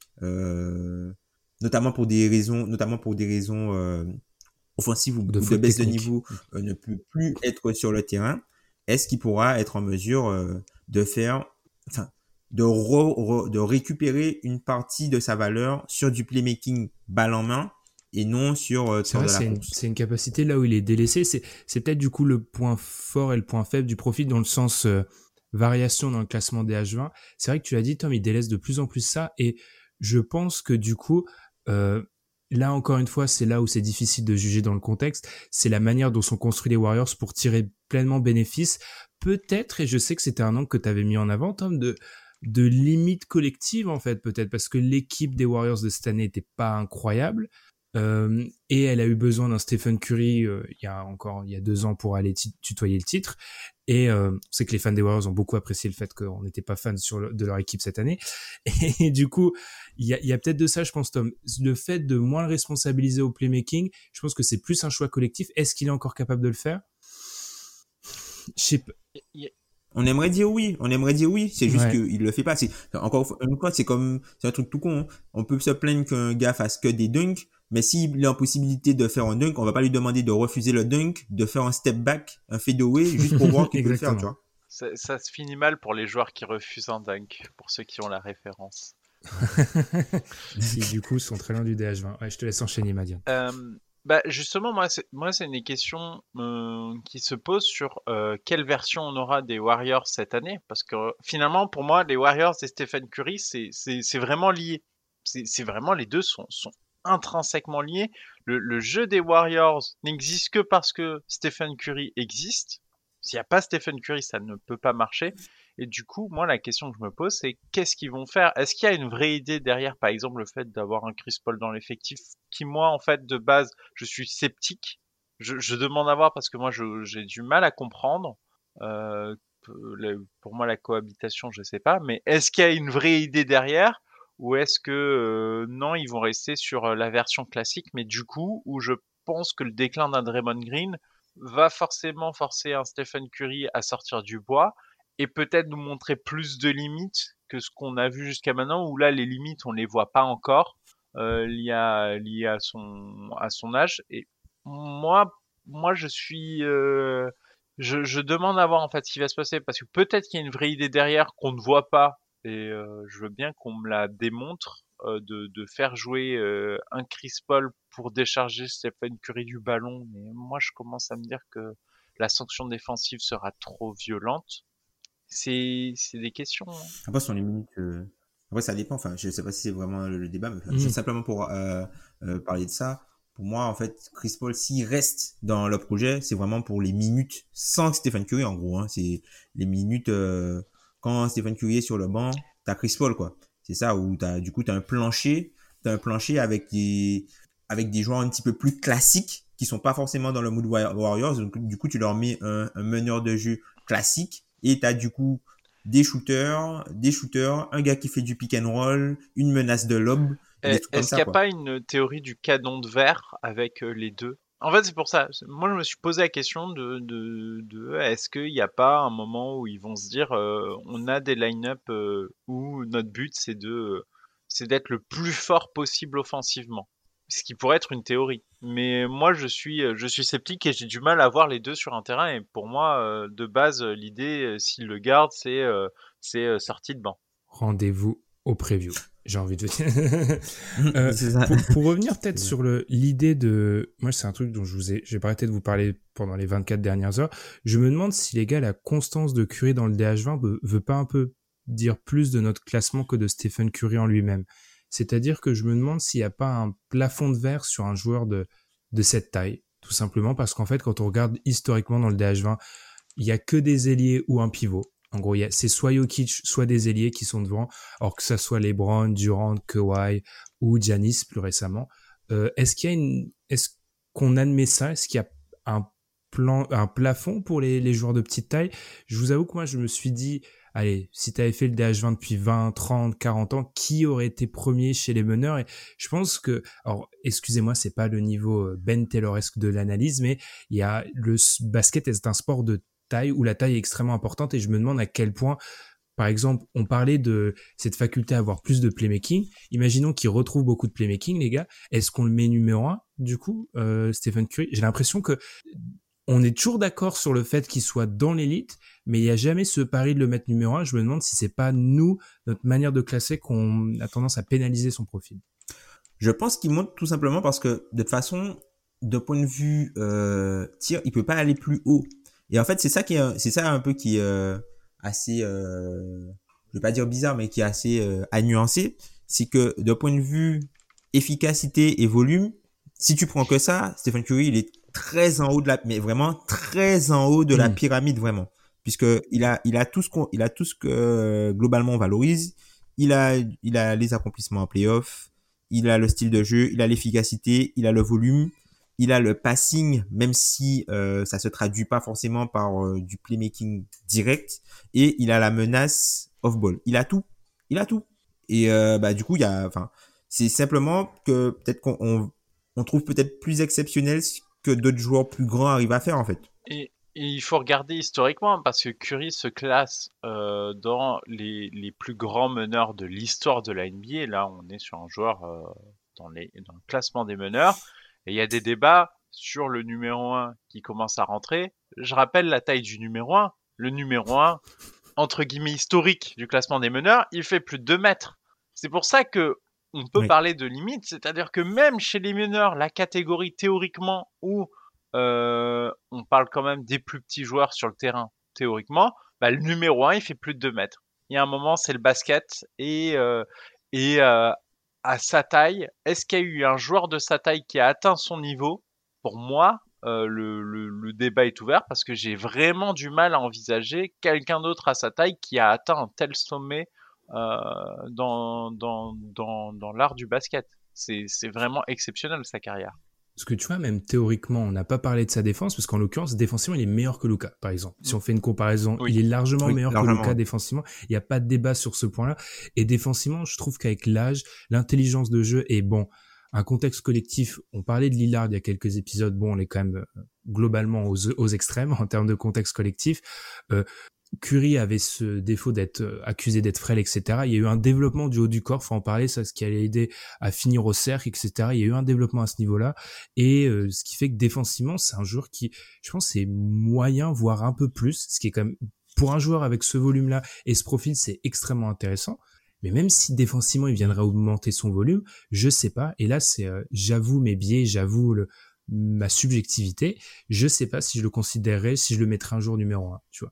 euh, notamment pour des raisons, notamment pour des raisons euh, offensives ou de, de baisse technique. de niveau, euh, ne peut plus être sur le terrain, est-ce qu'il pourra être en mesure euh, de faire, enfin, de, re, re, de récupérer une partie de sa valeur sur du playmaking balle en main et non sur, euh, sur vrai, de la c'est course. Une, c'est une capacité là où il est délaissé. C'est, c'est peut-être du coup le point fort et le point faible du profil dans le sens euh, variation dans le classement des H vingt. C'est vrai que tu l'as dit, Tom, il délaisse de plus en plus ça et je pense que du coup, euh, là encore une fois, c'est là où c'est difficile de juger dans le contexte, c'est la manière dont sont construits les Warriors pour tirer pleinement bénéfice. Peut-être, et je sais que c'était un angle que tu avais mis en avant, Tom, de, de limite collective en fait, peut-être, parce que l'équipe des Warriors de cette année n'était pas incroyable. Euh, et elle a eu besoin d'un Stephen Curry euh, il y a encore il y a deux ans pour aller t- tutoyer le titre et euh, on sait que les fans des Warriors ont beaucoup apprécié le fait qu'on n'était pas fans sur le, de leur équipe cette année et du coup il y a, il y a peut-être de ça je pense Tom, le fait de moins le responsabiliser au playmaking, je pense que c'est plus un choix collectif. Est-ce qu'il est encore capable de le faire? Je sais pas. On aimerait dire oui, on aimerait dire oui, c'est juste Ouais. qu'il le fait pas. C'est, encore une fois, c'est comme, c'est un truc tout con, hein. On peut se plaindre qu'un gars fasse que des dunks, mais s'il est en possibilité de faire un dunk, on va pas lui demander de refuser le dunk, de faire un step back, un fadeaway, juste pour voir qu'il peut le faire, tu vois. Ça, ça se finit mal pour les joueurs qui refusent un dunk, pour ceux qui ont la référence. Qui du coup sont très loin du D H vingt. Ouais, je te laisse enchaîner, Madiane. Euh, bah justement, moi, c'est, moi, c'est une question euh, qui se pose sur euh, quelle version on aura des Warriors cette année, parce que euh, finalement, pour moi, les Warriors et Stephen Curry, c'est, c'est, c'est vraiment lié. C'est, c'est vraiment les deux sont, sont intrinsèquement liés. Le, le jeu des Warriors n'existe que parce que Stephen Curry existe. S'il n'y a pas Stephen Curry, ça ne peut pas marcher. Et du coup, moi, la question que je me pose, c'est qu'est-ce qu'ils vont faire? Est-ce qu'il y a une vraie idée derrière, par exemple, le fait d'avoir un Chris Paul dans l'effectif, qui, moi, en fait, de base, je suis sceptique. Je, je demande à voir parce que moi, je, j'ai du mal à comprendre. Euh, le- pour moi, la cohabitation, je sais pas. Mais est-ce qu'il y a une vraie idée derrière? Ou est-ce que, euh, non, ils vont rester sur euh, la version classique, mais du coup, où je pense que le déclin d'un Draymond Green va forcément forcer un Stephen Curry à sortir du bois et peut-être nous montrer plus de limites que ce qu'on a vu jusqu'à maintenant, où là les limites on les voit pas encore euh, liées à, liées à son à son âge. Et moi moi je suis euh, je, je demande à voir en fait ce qui va se passer, parce que peut-être qu'il y a une vraie idée derrière qu'on ne voit pas, et euh, je veux bien qu'on me la démontre, euh, de, de faire jouer euh, un Chris Paul pour décharger Stephen Curry du ballon, mais moi je commence à me dire que la sanction défensive sera trop violente. C'est, c'est des questions, hein. Après, ce sont les minutes, euh... après, ça dépend, enfin, je sais pas si c'est vraiment le, le débat, mais Mmh. juste simplement pour, euh, euh, parler de ça. Pour moi, en fait, Chris Paul, s'il reste dans le projet, c'est vraiment pour les minutes sans Stephen Curry, en gros, hein. C'est les minutes, euh, quand Stephen Curry est sur le banc, t'as Chris Paul, quoi. C'est ça, où t'as, du coup, t'as un plancher, t'as un plancher avec des, avec des joueurs un petit peu plus classiques, qui sont pas forcément dans le mood Warriors. Donc, du coup, tu leur mets un, un meneur de jeu classique, et t'as, du coup, des shooters, des shooters, un gars qui fait du pick and roll, une menace de lob, et des trucs comme Est-ce ça, qu'il n'y a quoi. pas une théorie du canon de verre avec euh, les deux? En fait, c'est pour ça. Moi, je me suis posé la question de, de, de est-ce qu'il n'y a pas un moment où ils vont se dire, euh, on a des line-up euh, où notre but c'est de, c'est d'être le plus fort possible offensivement, ce qui pourrait être une théorie. Mais moi, je suis, je suis sceptique et j'ai du mal à voir les deux sur un terrain. Et pour moi, euh, de base, l'idée, euh, s'ils le gardent, c'est, euh, c'est euh, sortie de banc. Rendez-vous au preview. J'ai envie de dire. euh, C'est ça. pour, pour revenir peut-être sur le l'idée de, moi c'est un truc dont je vous ai, j'ai pas arrêté de vous parler pendant les vingt-quatre dernières heures. Je me demande si les gars, la constance de Curry dans le D H vingt veut, veut pas un peu dire plus de notre classement que de Stephen Curry en lui-même. C'est-à-dire que je me demande s'il y a pas un plafond de verre sur un joueur de de cette taille, tout simplement parce qu'en fait, quand on regarde historiquement dans le D H vingt, il y a que des ailiers ou un pivot. En gros, il y a, c'est soit Jokic, soit des ailiers qui sont devant, alors que ça soit LeBron, Durant, Kawhi ou Giannis plus récemment. Euh, est-ce qu'il y a une, est-ce qu'on admet ça? Est-ce qu'il y a un plan, un plafond pour les, les joueurs de petite taille? Je vous avoue que moi, je me suis dit, allez, si tu avais fait le D H vingt depuis vingt, trente, quarante ans, qui aurait été premier chez les meneurs? Et je pense que, alors, excusez-moi, c'est pas le niveau Ben Tayloresque de l'analyse, mais il y a, le basket est un sport de taille où la taille est extrêmement importante, et je me demande à quel point, par exemple, on parlait de cette faculté à avoir plus de playmaking. Imaginons qu'il retrouve beaucoup de playmaking, les gars. Est-ce qu'on le met numéro un, du coup, euh, Stephen Curry? J'ai l'impression que on est toujours d'accord sur le fait qu'il soit dans l'élite, mais il n'y a jamais ce pari de le mettre numéro un. Je me demande si c'est pas nous, notre manière de classer, qu'on a tendance à pénaliser son profil. Je pense qu'il monte tout simplement parce que, de toute façon, de point de vue euh, tir, il peut pas aller plus haut. Et en fait, c'est ça qui est, c'est ça un peu qui est euh, assez, euh, je vais pas dire bizarre, mais qui est assez euh, à nuancer. C'est que, de point de vue efficacité et volume, si tu prends que ça, Stephen Curry, il est très en haut de la, mais vraiment très en haut de mmh. la pyramide, vraiment. Puisque il a, il a tout ce qu'on, il a tout ce que euh, globalement on valorise. Il a, il a les accomplissements en playoff. Il a le style de jeu, il a l'efficacité, il a le volume. Il a le passing, même si euh, ça se traduit pas forcément par euh, du playmaking direct, et il a la menace off-ball. Il a tout, il a tout. Et euh, bah du coup, il y a, enfin, c'est simplement que peut-être qu'on on, on trouve peut-être plus exceptionnel que d'autres joueurs plus grands arrivent à faire en fait. Et il faut regarder historiquement parce que Curry se classe euh, dans les, les plus grands meneurs de l'histoire de la N B A. Là, on est sur un joueur euh, dans, les, dans le classement des meneurs. Et il y a des débats sur le numéro un qui commence à rentrer. Je rappelle la taille du numéro un. Le numéro un, entre guillemets, historique du classement des meneurs, il fait plus de deux mètres. C'est pour ça que on peut Oui. parler de limite. C'est-à-dire que même chez les meneurs, la catégorie théoriquement où euh, on parle quand même des plus petits joueurs sur le terrain, théoriquement, bah, le numéro un, il fait plus de deux mètres. Il y a un moment, c'est le basket et, euh, et euh, à sa taille, est-ce qu'il y a eu un joueur de sa taille qui a atteint son niveau? Pour moi, euh, le, le, le débat est ouvert parce que j'ai vraiment du mal à envisager quelqu'un d'autre à sa taille qui a atteint un tel sommet euh, dans, dans, dans, dans l'art du basket. C'est, c'est vraiment exceptionnel sa carrière. Parce que tu vois, même théoriquement, on n'a pas parlé de sa défense, parce qu'en l'occurrence, défensivement, il est meilleur que Luka, par exemple. Si on fait une comparaison, Oui. il est largement Oui, meilleur largement. que Luka défensivement. Il n'y a pas de débat sur ce point-là. Et défensivement, je trouve qu'avec l'âge, l'intelligence de jeu et bon, un contexte collectif, on parlait de Lillard il y a quelques épisodes, bon, on est quand même euh, globalement aux, aux extrêmes en termes de contexte collectif. Euh, Curry avait ce défaut d'être euh, accusé d'être frêle, et cetera. Il y a eu un développement du haut du corps, faut en parler, ça, ce qui allait aider à finir au cercle, et cetera. Il y a eu un développement à ce niveau-là, et euh, ce qui fait que défensivement, c'est un joueur qui, je pense, c'est moyen, voire un peu plus, ce qui est quand même, pour un joueur avec ce volume-là et ce profil, c'est extrêmement intéressant. Mais même si défensivement, il viendrait augmenter son volume, je sais pas. Et là, c'est, euh, j'avoue mes biais, j'avoue le, ma subjectivité. Je sais pas si je le considérerais, si je le mettrais un jour numéro un, tu vois.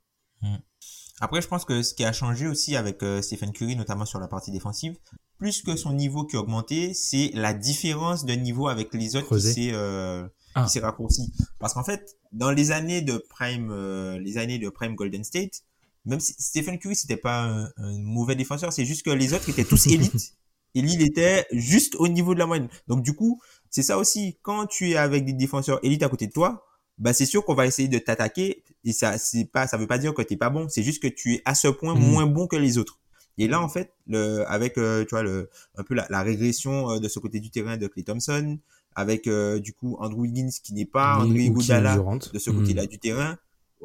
Après, je pense que ce qui a changé aussi avec euh, Stephen Curry, notamment sur la partie défensive, plus que son niveau qui a augmenté, c'est la différence de niveau avec les autres Creusé. qui s'est euh, Ah. qui s'est raccourci. Parce qu'en fait, dans les années de prime, euh, les années de prime Golden State, même si Stephen Curry c'était pas un, un mauvais défenseur, c'est juste que les autres étaient tous élites et lui il était juste au niveau de la moyenne. Donc du coup, c'est ça aussi. Quand tu es avec des défenseurs élites à côté de toi, bah c'est sûr qu'on va essayer de t'attaquer et ça c'est pas ça veut pas dire que t'es pas bon, c'est juste que tu es à ce point Mmh. moins bon que les autres. Et là en fait le avec euh, tu vois le un peu la, la régression euh, de ce côté du terrain de Klay Thompson avec euh, du coup Andrew Wiggins qui n'est pas Ni- André ou Kevin Iguodala Durant. de ce Mmh. côté-là du terrain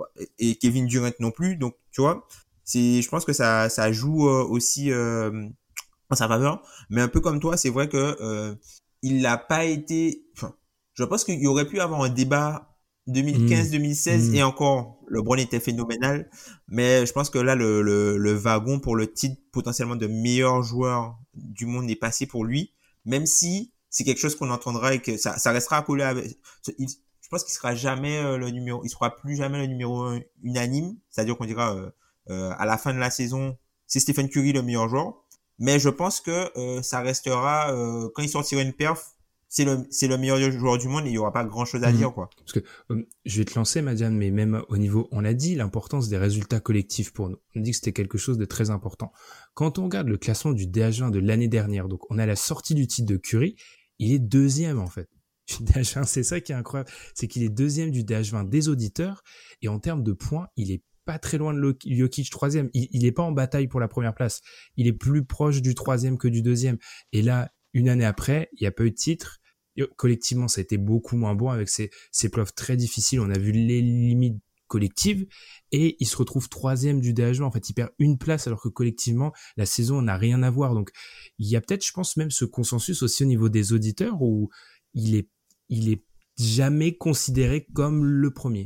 et Kevin Durant non plus, donc tu vois, c'est je pense que ça ça joue euh, aussi euh, en sa faveur, mais un peu comme toi, c'est vrai que euh, il n'a pas été enfin je pense qu'il y aurait pu avoir un débat deux mille quinze deux mille seize Mmh. et encore LeBron était phénoménal, mais je pense que là le, le, le wagon pour le titre potentiellement de meilleur joueur du monde est passé pour lui, même si c'est quelque chose qu'on entendra et que ça, ça restera accolé avec il, je pense qu'il sera jamais euh, le numéro il sera plus jamais le numéro un unanime, c'est-à-dire qu'on dira euh, euh, à la fin de la saison c'est Stephen Curry le meilleur joueur, mais je pense que euh, ça restera euh, quand il sortira une perf c'est le c'est le meilleur joueur du monde et il y aura pas grand chose à Mmh. dire quoi. Parce que euh, je vais te lancer, Madiane, mais même au niveau, on a dit l'importance des résultats collectifs pour nous. On dit que c'était quelque chose de très important. Quand on regarde le classement du D H vingt de l'année dernière, donc on a la sortie du titre de Curry, il est deuxième en fait. Du D H vingt, c'est ça qui est incroyable, c'est qu'il est deuxième du D H vingt des auditeurs et en termes de points, il est pas très loin de Jokic troisième. Il, il est pas en bataille pour la première place. Il est plus proche du troisième que du deuxième. Et là, une année après, il n'y a pas eu de titre. Collectivement, ça a été beaucoup moins bon avec ces, ces playoffs très difficiles. On a vu les limites collectives et il se retrouve troisième du D H vingt. En fait, il perd une place alors que collectivement, la saison n'a rien à voir. Donc, il y a peut-être, je pense, même ce consensus aussi au niveau des auditeurs où il est, il est jamais considéré comme le premier.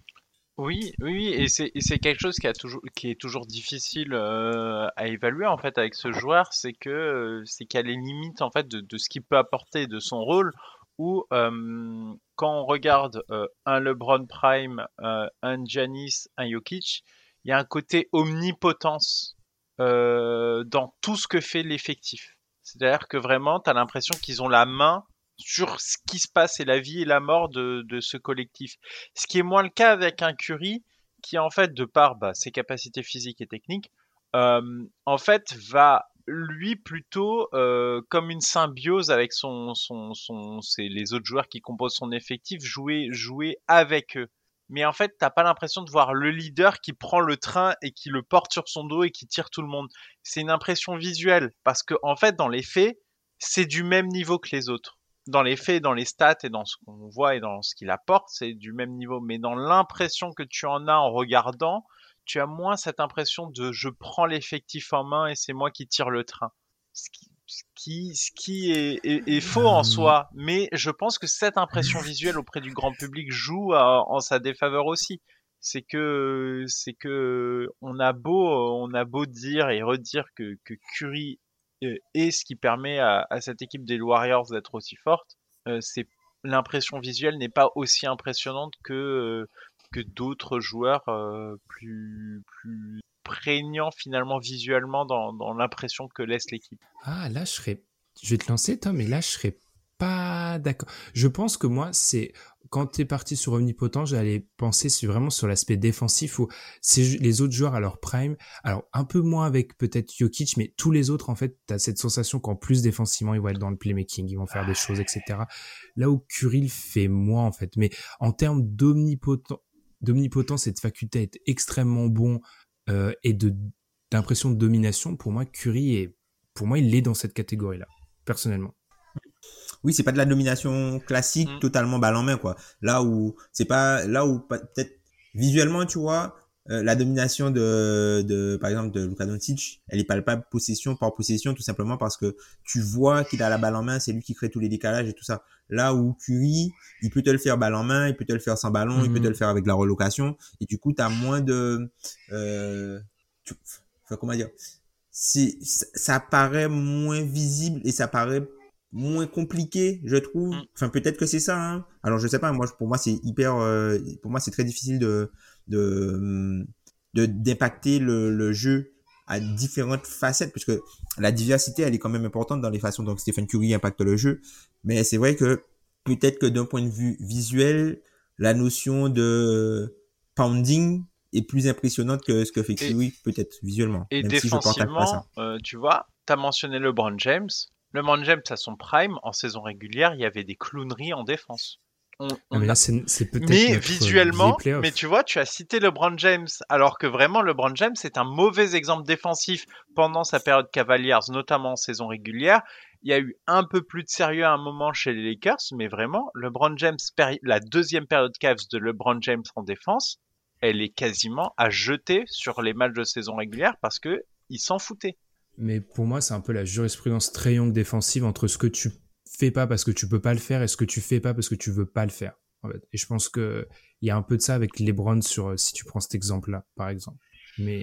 Oui, oui, et c'est et c'est quelque chose qui a toujours qui est toujours difficile euh, à évaluer en fait avec ce joueur, c'est que euh, c'est qu'il y a les limites en fait de, de ce qu'il peut apporter, de son rôle. Où euh, quand on regarde euh, un LeBron Prime, euh, un Giannis, un Jokic, il y a un côté omnipotence euh, dans tout ce que fait l'effectif. C'est-à-dire que vraiment, tu as l'impression qu'ils ont la main sur ce qui se passe et la vie et la mort de, de ce collectif. Ce qui est moins le cas avec un Curry qui, en fait, de par bah, ses capacités physiques et techniques, euh, en fait, va lui plutôt euh, comme une symbiose avec son, son, son, c'est les autres joueurs qui composent son effectif, jouer, jouer avec eux. Mais en fait, t'as pas l'impression de voir le leader qui prend le train et qui le porte sur son dos et qui tire tout le monde. C'est une impression visuelle parce que, en fait, dans les faits, c'est du même niveau que les autres. dans les faits, dans les stats et dans ce qu'on voit et dans ce qu'il apporte, c'est du même niveau. Mais dans l'impression que tu en as en regardant, tu as moins cette impression de je prends l'effectif en main et c'est moi qui tire le train. Ce qui, ce qui, ce qui est, est, est faux en soi. Mais je pense que cette impression visuelle auprès du grand public joue à, en sa défaveur aussi. C'est que, c'est que, on a beau, on a beau dire et redire que, que Curry est ce qui permet à, à cette équipe des Warriors d'être aussi forte, euh, c'est, l'impression visuelle n'est pas aussi impressionnante que, euh, que d'autres joueurs euh, plus, plus prégnants finalement visuellement dans, dans l'impression que laisse l'équipe. Ah, là, je serais, je vais te lancer, Tom, mais là, je serais pas d'accord. Je pense que moi, c'est, quand t'es parti sur Omnipotent, j'allais penser sur, vraiment sur l'aspect défensif où c'est les autres joueurs à leur prime. Alors, un peu moins avec peut-être Jokic, mais tous les autres, en fait, t'as cette sensation qu'en plus défensivement, ils vont être dans le playmaking, ils vont faire des choses, et cetera. Là où Curry le fait moins, en fait. Mais en termes d'omnipotent, d'omnipotent, cette faculté à être extrêmement bon, euh, et de, d'impression de domination, pour moi, Curry est, pour moi, il est dans cette catégorie-là, personnellement. Oui, c'est pas de la domination classique, mmh. totalement balle en main, quoi. Là où, c'est pas, là où, peut-être, visuellement, tu vois, euh, la domination de, de, par exemple, de Luka Doncic, elle est palpable possession par possession, tout simplement parce que tu vois qu'il a la balle en main, c'est lui qui crée tous les décalages et tout ça. Là où Curry, il peut te le faire balle en main, il peut te le faire sans ballon, mmh. il peut te le faire avec la relocation, et du coup, t'as moins de, euh, tu, enfin, comment dire, c'est, ça paraît moins visible et ça paraît moins compliqué, je trouve. Enfin, peut-être que c'est ça, hein. Alors, je sais pas, moi, pour moi, c'est hyper, euh, pour moi, c'est très difficile de, de, de, d'impacter le, le jeu à différentes facettes, puisque la diversité, elle est quand même importante dans les façons dont Stephen Curry impacte le jeu. Mais c'est vrai que, peut-être que d'un point de vue visuel, la notion de pounding est plus impressionnante que ce que fait Curry, peut-être, visuellement. Et même défensivement, si je partage pas ça. Euh, tu vois, t'as mentionné LeBron James. LeBron James, à son prime, en saison régulière, il y avait des clowneries en défense. On, on mais là, a... c'est, c'est peut-être mais notre visuellement, mais tu vois, tu as cité LeBron James, alors que vraiment, LeBron James est un mauvais exemple défensif pendant sa période Cavaliers, notamment en saison régulière. Il y a eu un peu plus de sérieux à un moment chez les Lakers, mais vraiment, LeBron James, la deuxième période Cavs de LeBron James en défense, elle est quasiment à jeter sur les matchs de saison régulière parce que il s'en foutait. Mais pour moi, c'est un peu la jurisprudence triangle défensive entre ce que tu fais pas parce que tu peux pas le faire et ce que tu fais pas parce que tu veux pas le faire. En fait. Et je pense que il y a un peu de ça avec LeBron sur, si tu prends cet exemple-là, par exemple. Mais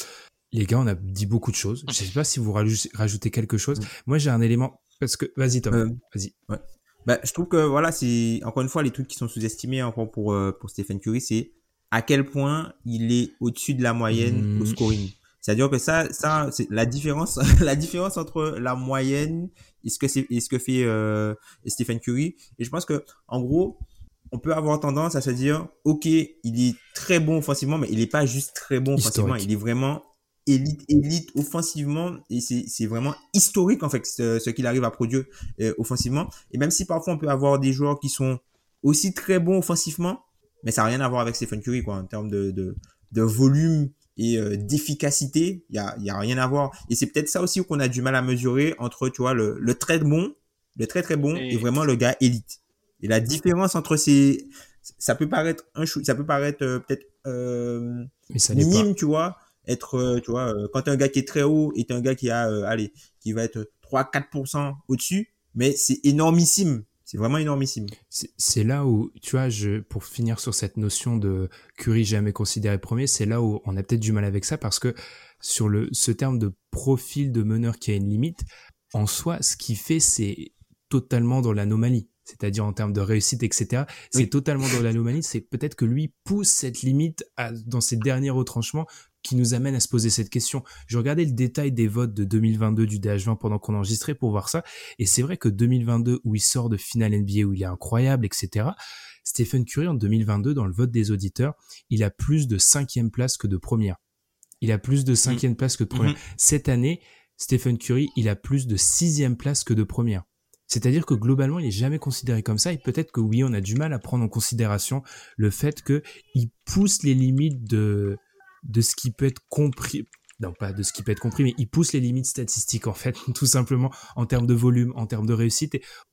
les gars, on a dit beaucoup de choses. Je sais pas si vous rajoutez quelque chose. Mmh. Moi, j'ai un élément, parce que, vas-y, Tom, euh, vas-y. Ouais. Bah, je trouve que, voilà, c'est, encore une fois, les trucs qui sont sous-estimés, encore pour, euh, pour Stephen Curry, c'est à quel point il est au-dessus de la moyenne mmh. au scoring. C'est-à-dire que ça, ça, c'est la différence, la différence entre la moyenne et ce que c'est, et ce que fait euh, Stephen Curry. Et je pense que, en gros, on peut avoir tendance à se dire, ok, il est très bon offensivement, mais il est pas juste très bon offensivement, il est vraiment élite, élite offensivement, et c'est, c'est vraiment historique en fait ce, ce qu'il arrive à produire euh, offensivement. Et même si parfois on peut avoir des joueurs qui sont aussi très bons offensivement, mais ça n'a rien à voir avec Stephen Curry quoi, en termes de, de, de volume et euh, d'efficacité, il y a il y a rien à voir. Et c'est peut-être ça aussi qu'on a du mal à mesurer entre tu vois le le très bon, le très très bon et, et vraiment le gars élite. Et la différence entre ces, ça peut paraître un chou, ça peut paraître euh, peut-être euh, mais ça minime, tu vois, être euh, tu vois euh, quand un gars qui est très haut est un gars qui a euh, allez, qui va être trois à quatre pour cent au-dessus, mais c'est énormissime. C'est vraiment énormissime. C'est, c'est là où, tu vois, je, pour finir sur cette notion de Curry jamais considéré premier, c'est là où on a peut-être du mal avec ça parce que sur le, ce terme de profil de meneur qui a une limite, en soi, ce qu'il fait, c'est totalement dans l'anomalie. C'est-à-dire en termes de réussite, et cetera. C'est oui. totalement dans l'anomalie. C'est peut-être que lui pousse cette limite à, dans ses derniers retranchements qui nous amène à se poser cette question. Je regardais le détail des votes de deux mille vingt-deux du D H vingt pendant qu'on enregistrait pour voir ça. Et c'est vrai que deux mille vingt-deux, où il sort de finale N B A, où il est incroyable, et cetera. Stephen Curry, en deux mille vingt-deux, dans le vote des auditeurs, il a plus de cinquième place que de première. Il a plus de cinquième mmh. place que de première. Mmh. Cette année, Stephen Curry, il a plus de sixième place que de première. C'est-à-dire que globalement, il est jamais considéré comme ça et peut-être que oui, on a du mal à prendre en considération le fait que il pousse les limites de, de ce qui peut être compris, non pas de ce qui peut être compris, mais il pousse les limites statistiques en fait, tout simplement en termes de volume, en termes de réussite. Et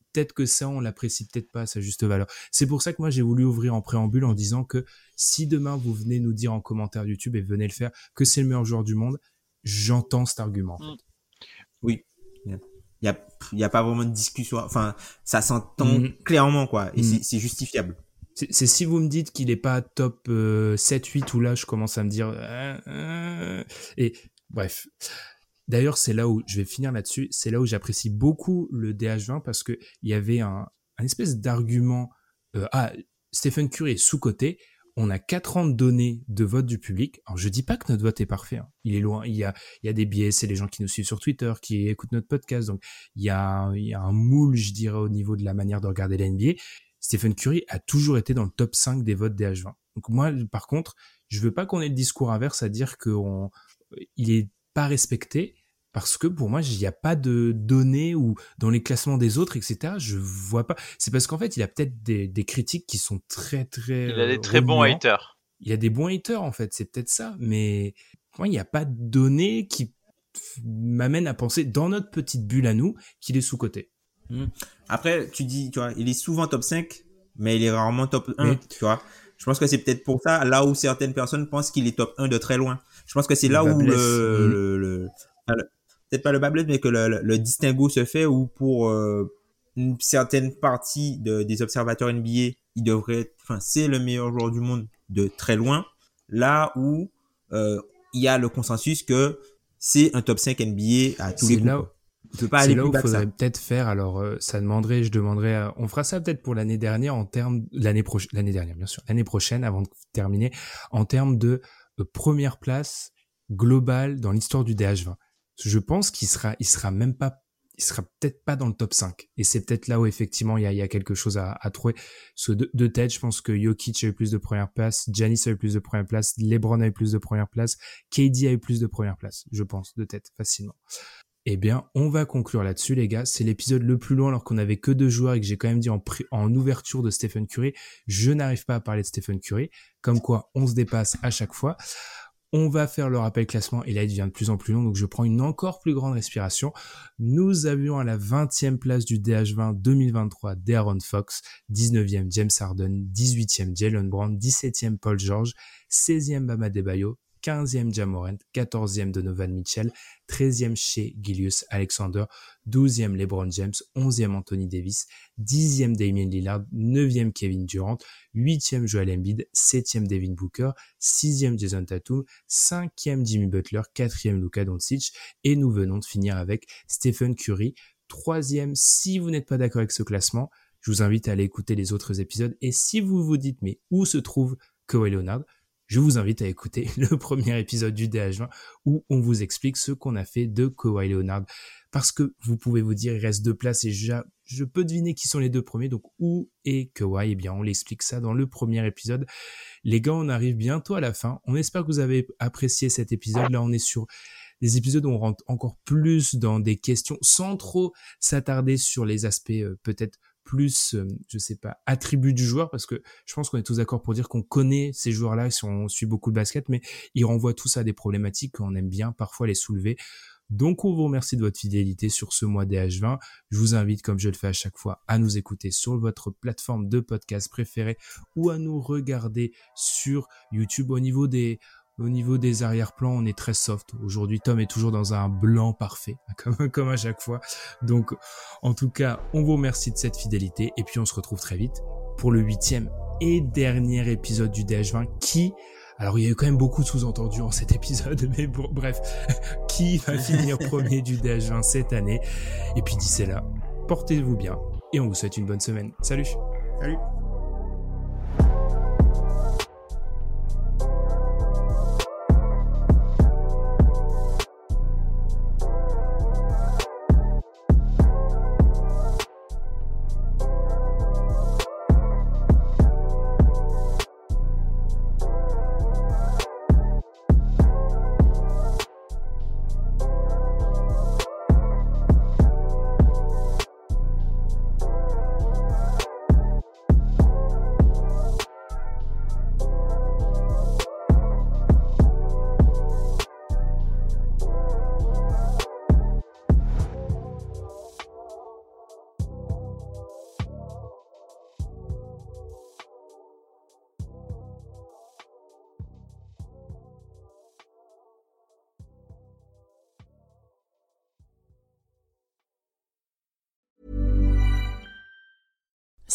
peut-être que ça, on l'apprécie peut-être pas à sa juste valeur. C'est pour ça que moi, j'ai voulu ouvrir en préambule en disant que si demain, vous venez nous dire en commentaire YouTube, et venez le faire, que c'est le meilleur joueur du monde, j'entends cet argument. En fait. Oui. Il y a, il y a pas vraiment de discussion. Enfin, ça s'entend mmh. clairement, quoi. Et mmh. c'est, c'est justifiable. C'est, c'est si vous me dites qu'il est pas top euh, sept huit, où là, je commence à me dire... Euh, euh, et bref... D'ailleurs, c'est là où je vais finir là-dessus. C'est là où j'apprécie beaucoup le D H vingt parce que il y avait un, un espèce d'argument. Euh, ah, Stephen Curry est sous-coté. On a quatre ans de données de vote du public. Alors, je dis pas que notre vote est parfait. Hein. Il est loin. Il y a, il y a des biais. C'est les gens qui nous suivent sur Twitter, qui écoutent notre podcast. Donc, il y a, il y a un moule, je dirais, au niveau de la manière de regarder la N B A. Stephen Curry a toujours été dans le top cinq des votes D H vingt. Donc, moi, par contre, je veux pas qu'on ait le discours inverse à dire qu'on, il est pas respecté. Parce que pour moi, il n'y a pas de données ou dans les classements des autres, et cetera. Je vois pas. C'est parce qu'en fait, il a peut-être des, des critiques qui sont très, très. Il a des très bons haters. Il y a des bons haters, en fait. C'est peut-être ça. Mais moi, il n'y a pas de données qui m'amènent à penser, dans notre petite bulle à nous, qu'il est sous-coté. Mmh. Après, tu dis, tu vois, il est souvent top cinq, mais il est rarement top un, mais... tu vois. Je pense que c'est peut-être pour ça, là où certaines personnes pensent qu'il est top un de très loin. Je pense que c'est là où le, le, le, le, le peut-être pas le bas blesse, mais que le, le, le distinguo se fait où pour euh, une certaine partie de, des observateurs N B A, il devrait être, enfin, c'est le meilleur joueur du monde de très loin. Là où euh, il y a le consensus que c'est un top cinq N B A à tous c'est les coups. Là où, il peut pas c'est aller là plus où bas que ça. Faudrait peut-être faire. Alors, euh, ça demanderait, je demanderais, à, on fera ça peut-être pour l'année dernière en termes l'année prochaine, l'année dernière bien sûr, l'année prochaine avant de terminer en termes de euh, première place globale dans l'histoire du D H vingt. Je pense qu'il sera, il sera même pas, il sera peut-être pas dans le top cinq. Et c'est peut-être là où effectivement il y a, il y a quelque chose à, à trouver. Ce de, de tête, je pense que Jokic a eu plus de première place, Giannis a eu plus de première place, LeBron a eu plus de première place, K D a eu plus de première place. Je pense de tête facilement. Eh bien, on va conclure là-dessus, les gars. C'est l'épisode le plus long alors qu'on avait que deux joueurs et que j'ai quand même dit en, pré- en ouverture de Stephen Curry. Je n'arrive pas à parler de Stephen Curry. Comme quoi, on se dépasse à chaque fois. On va faire le rappel classement et là il devient de plus en plus long, donc je prends une encore plus grande respiration. Nous avions à la vingtième place du D H vingt deux mille vingt-trois De'Aaron Fox, dix-neuvième James Harden, dix-huitième Jaylen Brown, dix-septième Paul George, seizième Bam Adebayo, quinzième Ja Morant, quatorzième Donovan Mitchell, treizième Shai Gilgeous-Alexander, douzième LeBron James, onzième Anthony Davis, dixième Damian Lillard, neuvième Kevin Durant, huitième Joel Embiid, septième Devin Booker, sixième Jason Tatum, cinquième Jimmy Butler, quatrième Luka Doncic, et nous venons de finir avec Stephen Curry, troisième. Si vous n'êtes pas d'accord avec ce classement, je vous invite à aller écouter les autres épisodes, et si vous vous dites mais où se trouve Kawhi Leonard, je vous invite à écouter le premier épisode du D H vingt où on vous explique ce qu'on a fait de Kawhi Leonard. Parce que vous pouvez vous dire, il reste deux places et je, je peux deviner qui sont les deux premiers. Donc, où est Kawhi? Eh bien, on l'explique ça dans le premier épisode. Les gars, on arrive bientôt à la fin. On espère que vous avez apprécié cet épisode. Là, on est sur des épisodes où on rentre encore plus dans des questions sans trop s'attarder sur les aspects euh, peut-être plus, euh, je sais pas, attributs du joueur, parce que je pense qu'on est tous d'accord pour dire qu'on connaît ces joueurs-là si on suit beaucoup le basket, mais ils renvoient tous à des problématiques qu'on aime bien parfois les soulever. Donc on vous remercie de votre fidélité sur ce mois D H vingt. Je vous invite, comme je le fais à chaque fois, à nous écouter sur votre plateforme de podcast préférée ou à nous regarder sur YouTube. Au niveau des Au niveau des arrière-plans, on est très soft. Aujourd'hui, Tom est toujours dans un blanc parfait, comme, comme à chaque fois. Donc, en tout cas, on vous remercie de cette fidélité. Et puis, on se retrouve très vite pour le huitième et dernier épisode du D H vingt qui... Alors, il y a eu quand même beaucoup de sous-entendus en cet épisode, mais bon, bref, qui va finir premier du D H vingt cette année. Et puis, d'ici là, portez-vous bien et on vous souhaite une bonne semaine. Salut! Salut!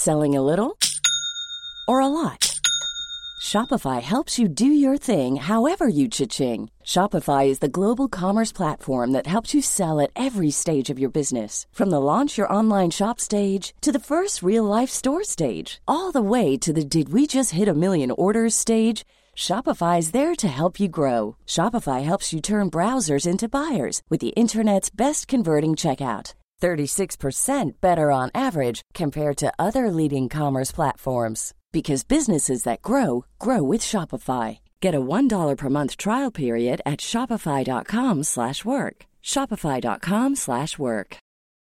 Selling a little or a lot? Shopify helps you do your thing however you cha-ching. Shopify is the global commerce platform that helps you sell at every stage of your business. From the launch your online shop stage to the first real-life store stage, all the way to the did we just hit a million orders stage. Shopify is there to help you grow. Shopify helps you turn browsers into buyers with the internet's best converting checkout. thirty-six percent better on average compared to other leading commerce platforms. Because businesses that grow, grow with Shopify. Get a one dollar per month trial period at shopify.com slash work. Shopify.com slash work.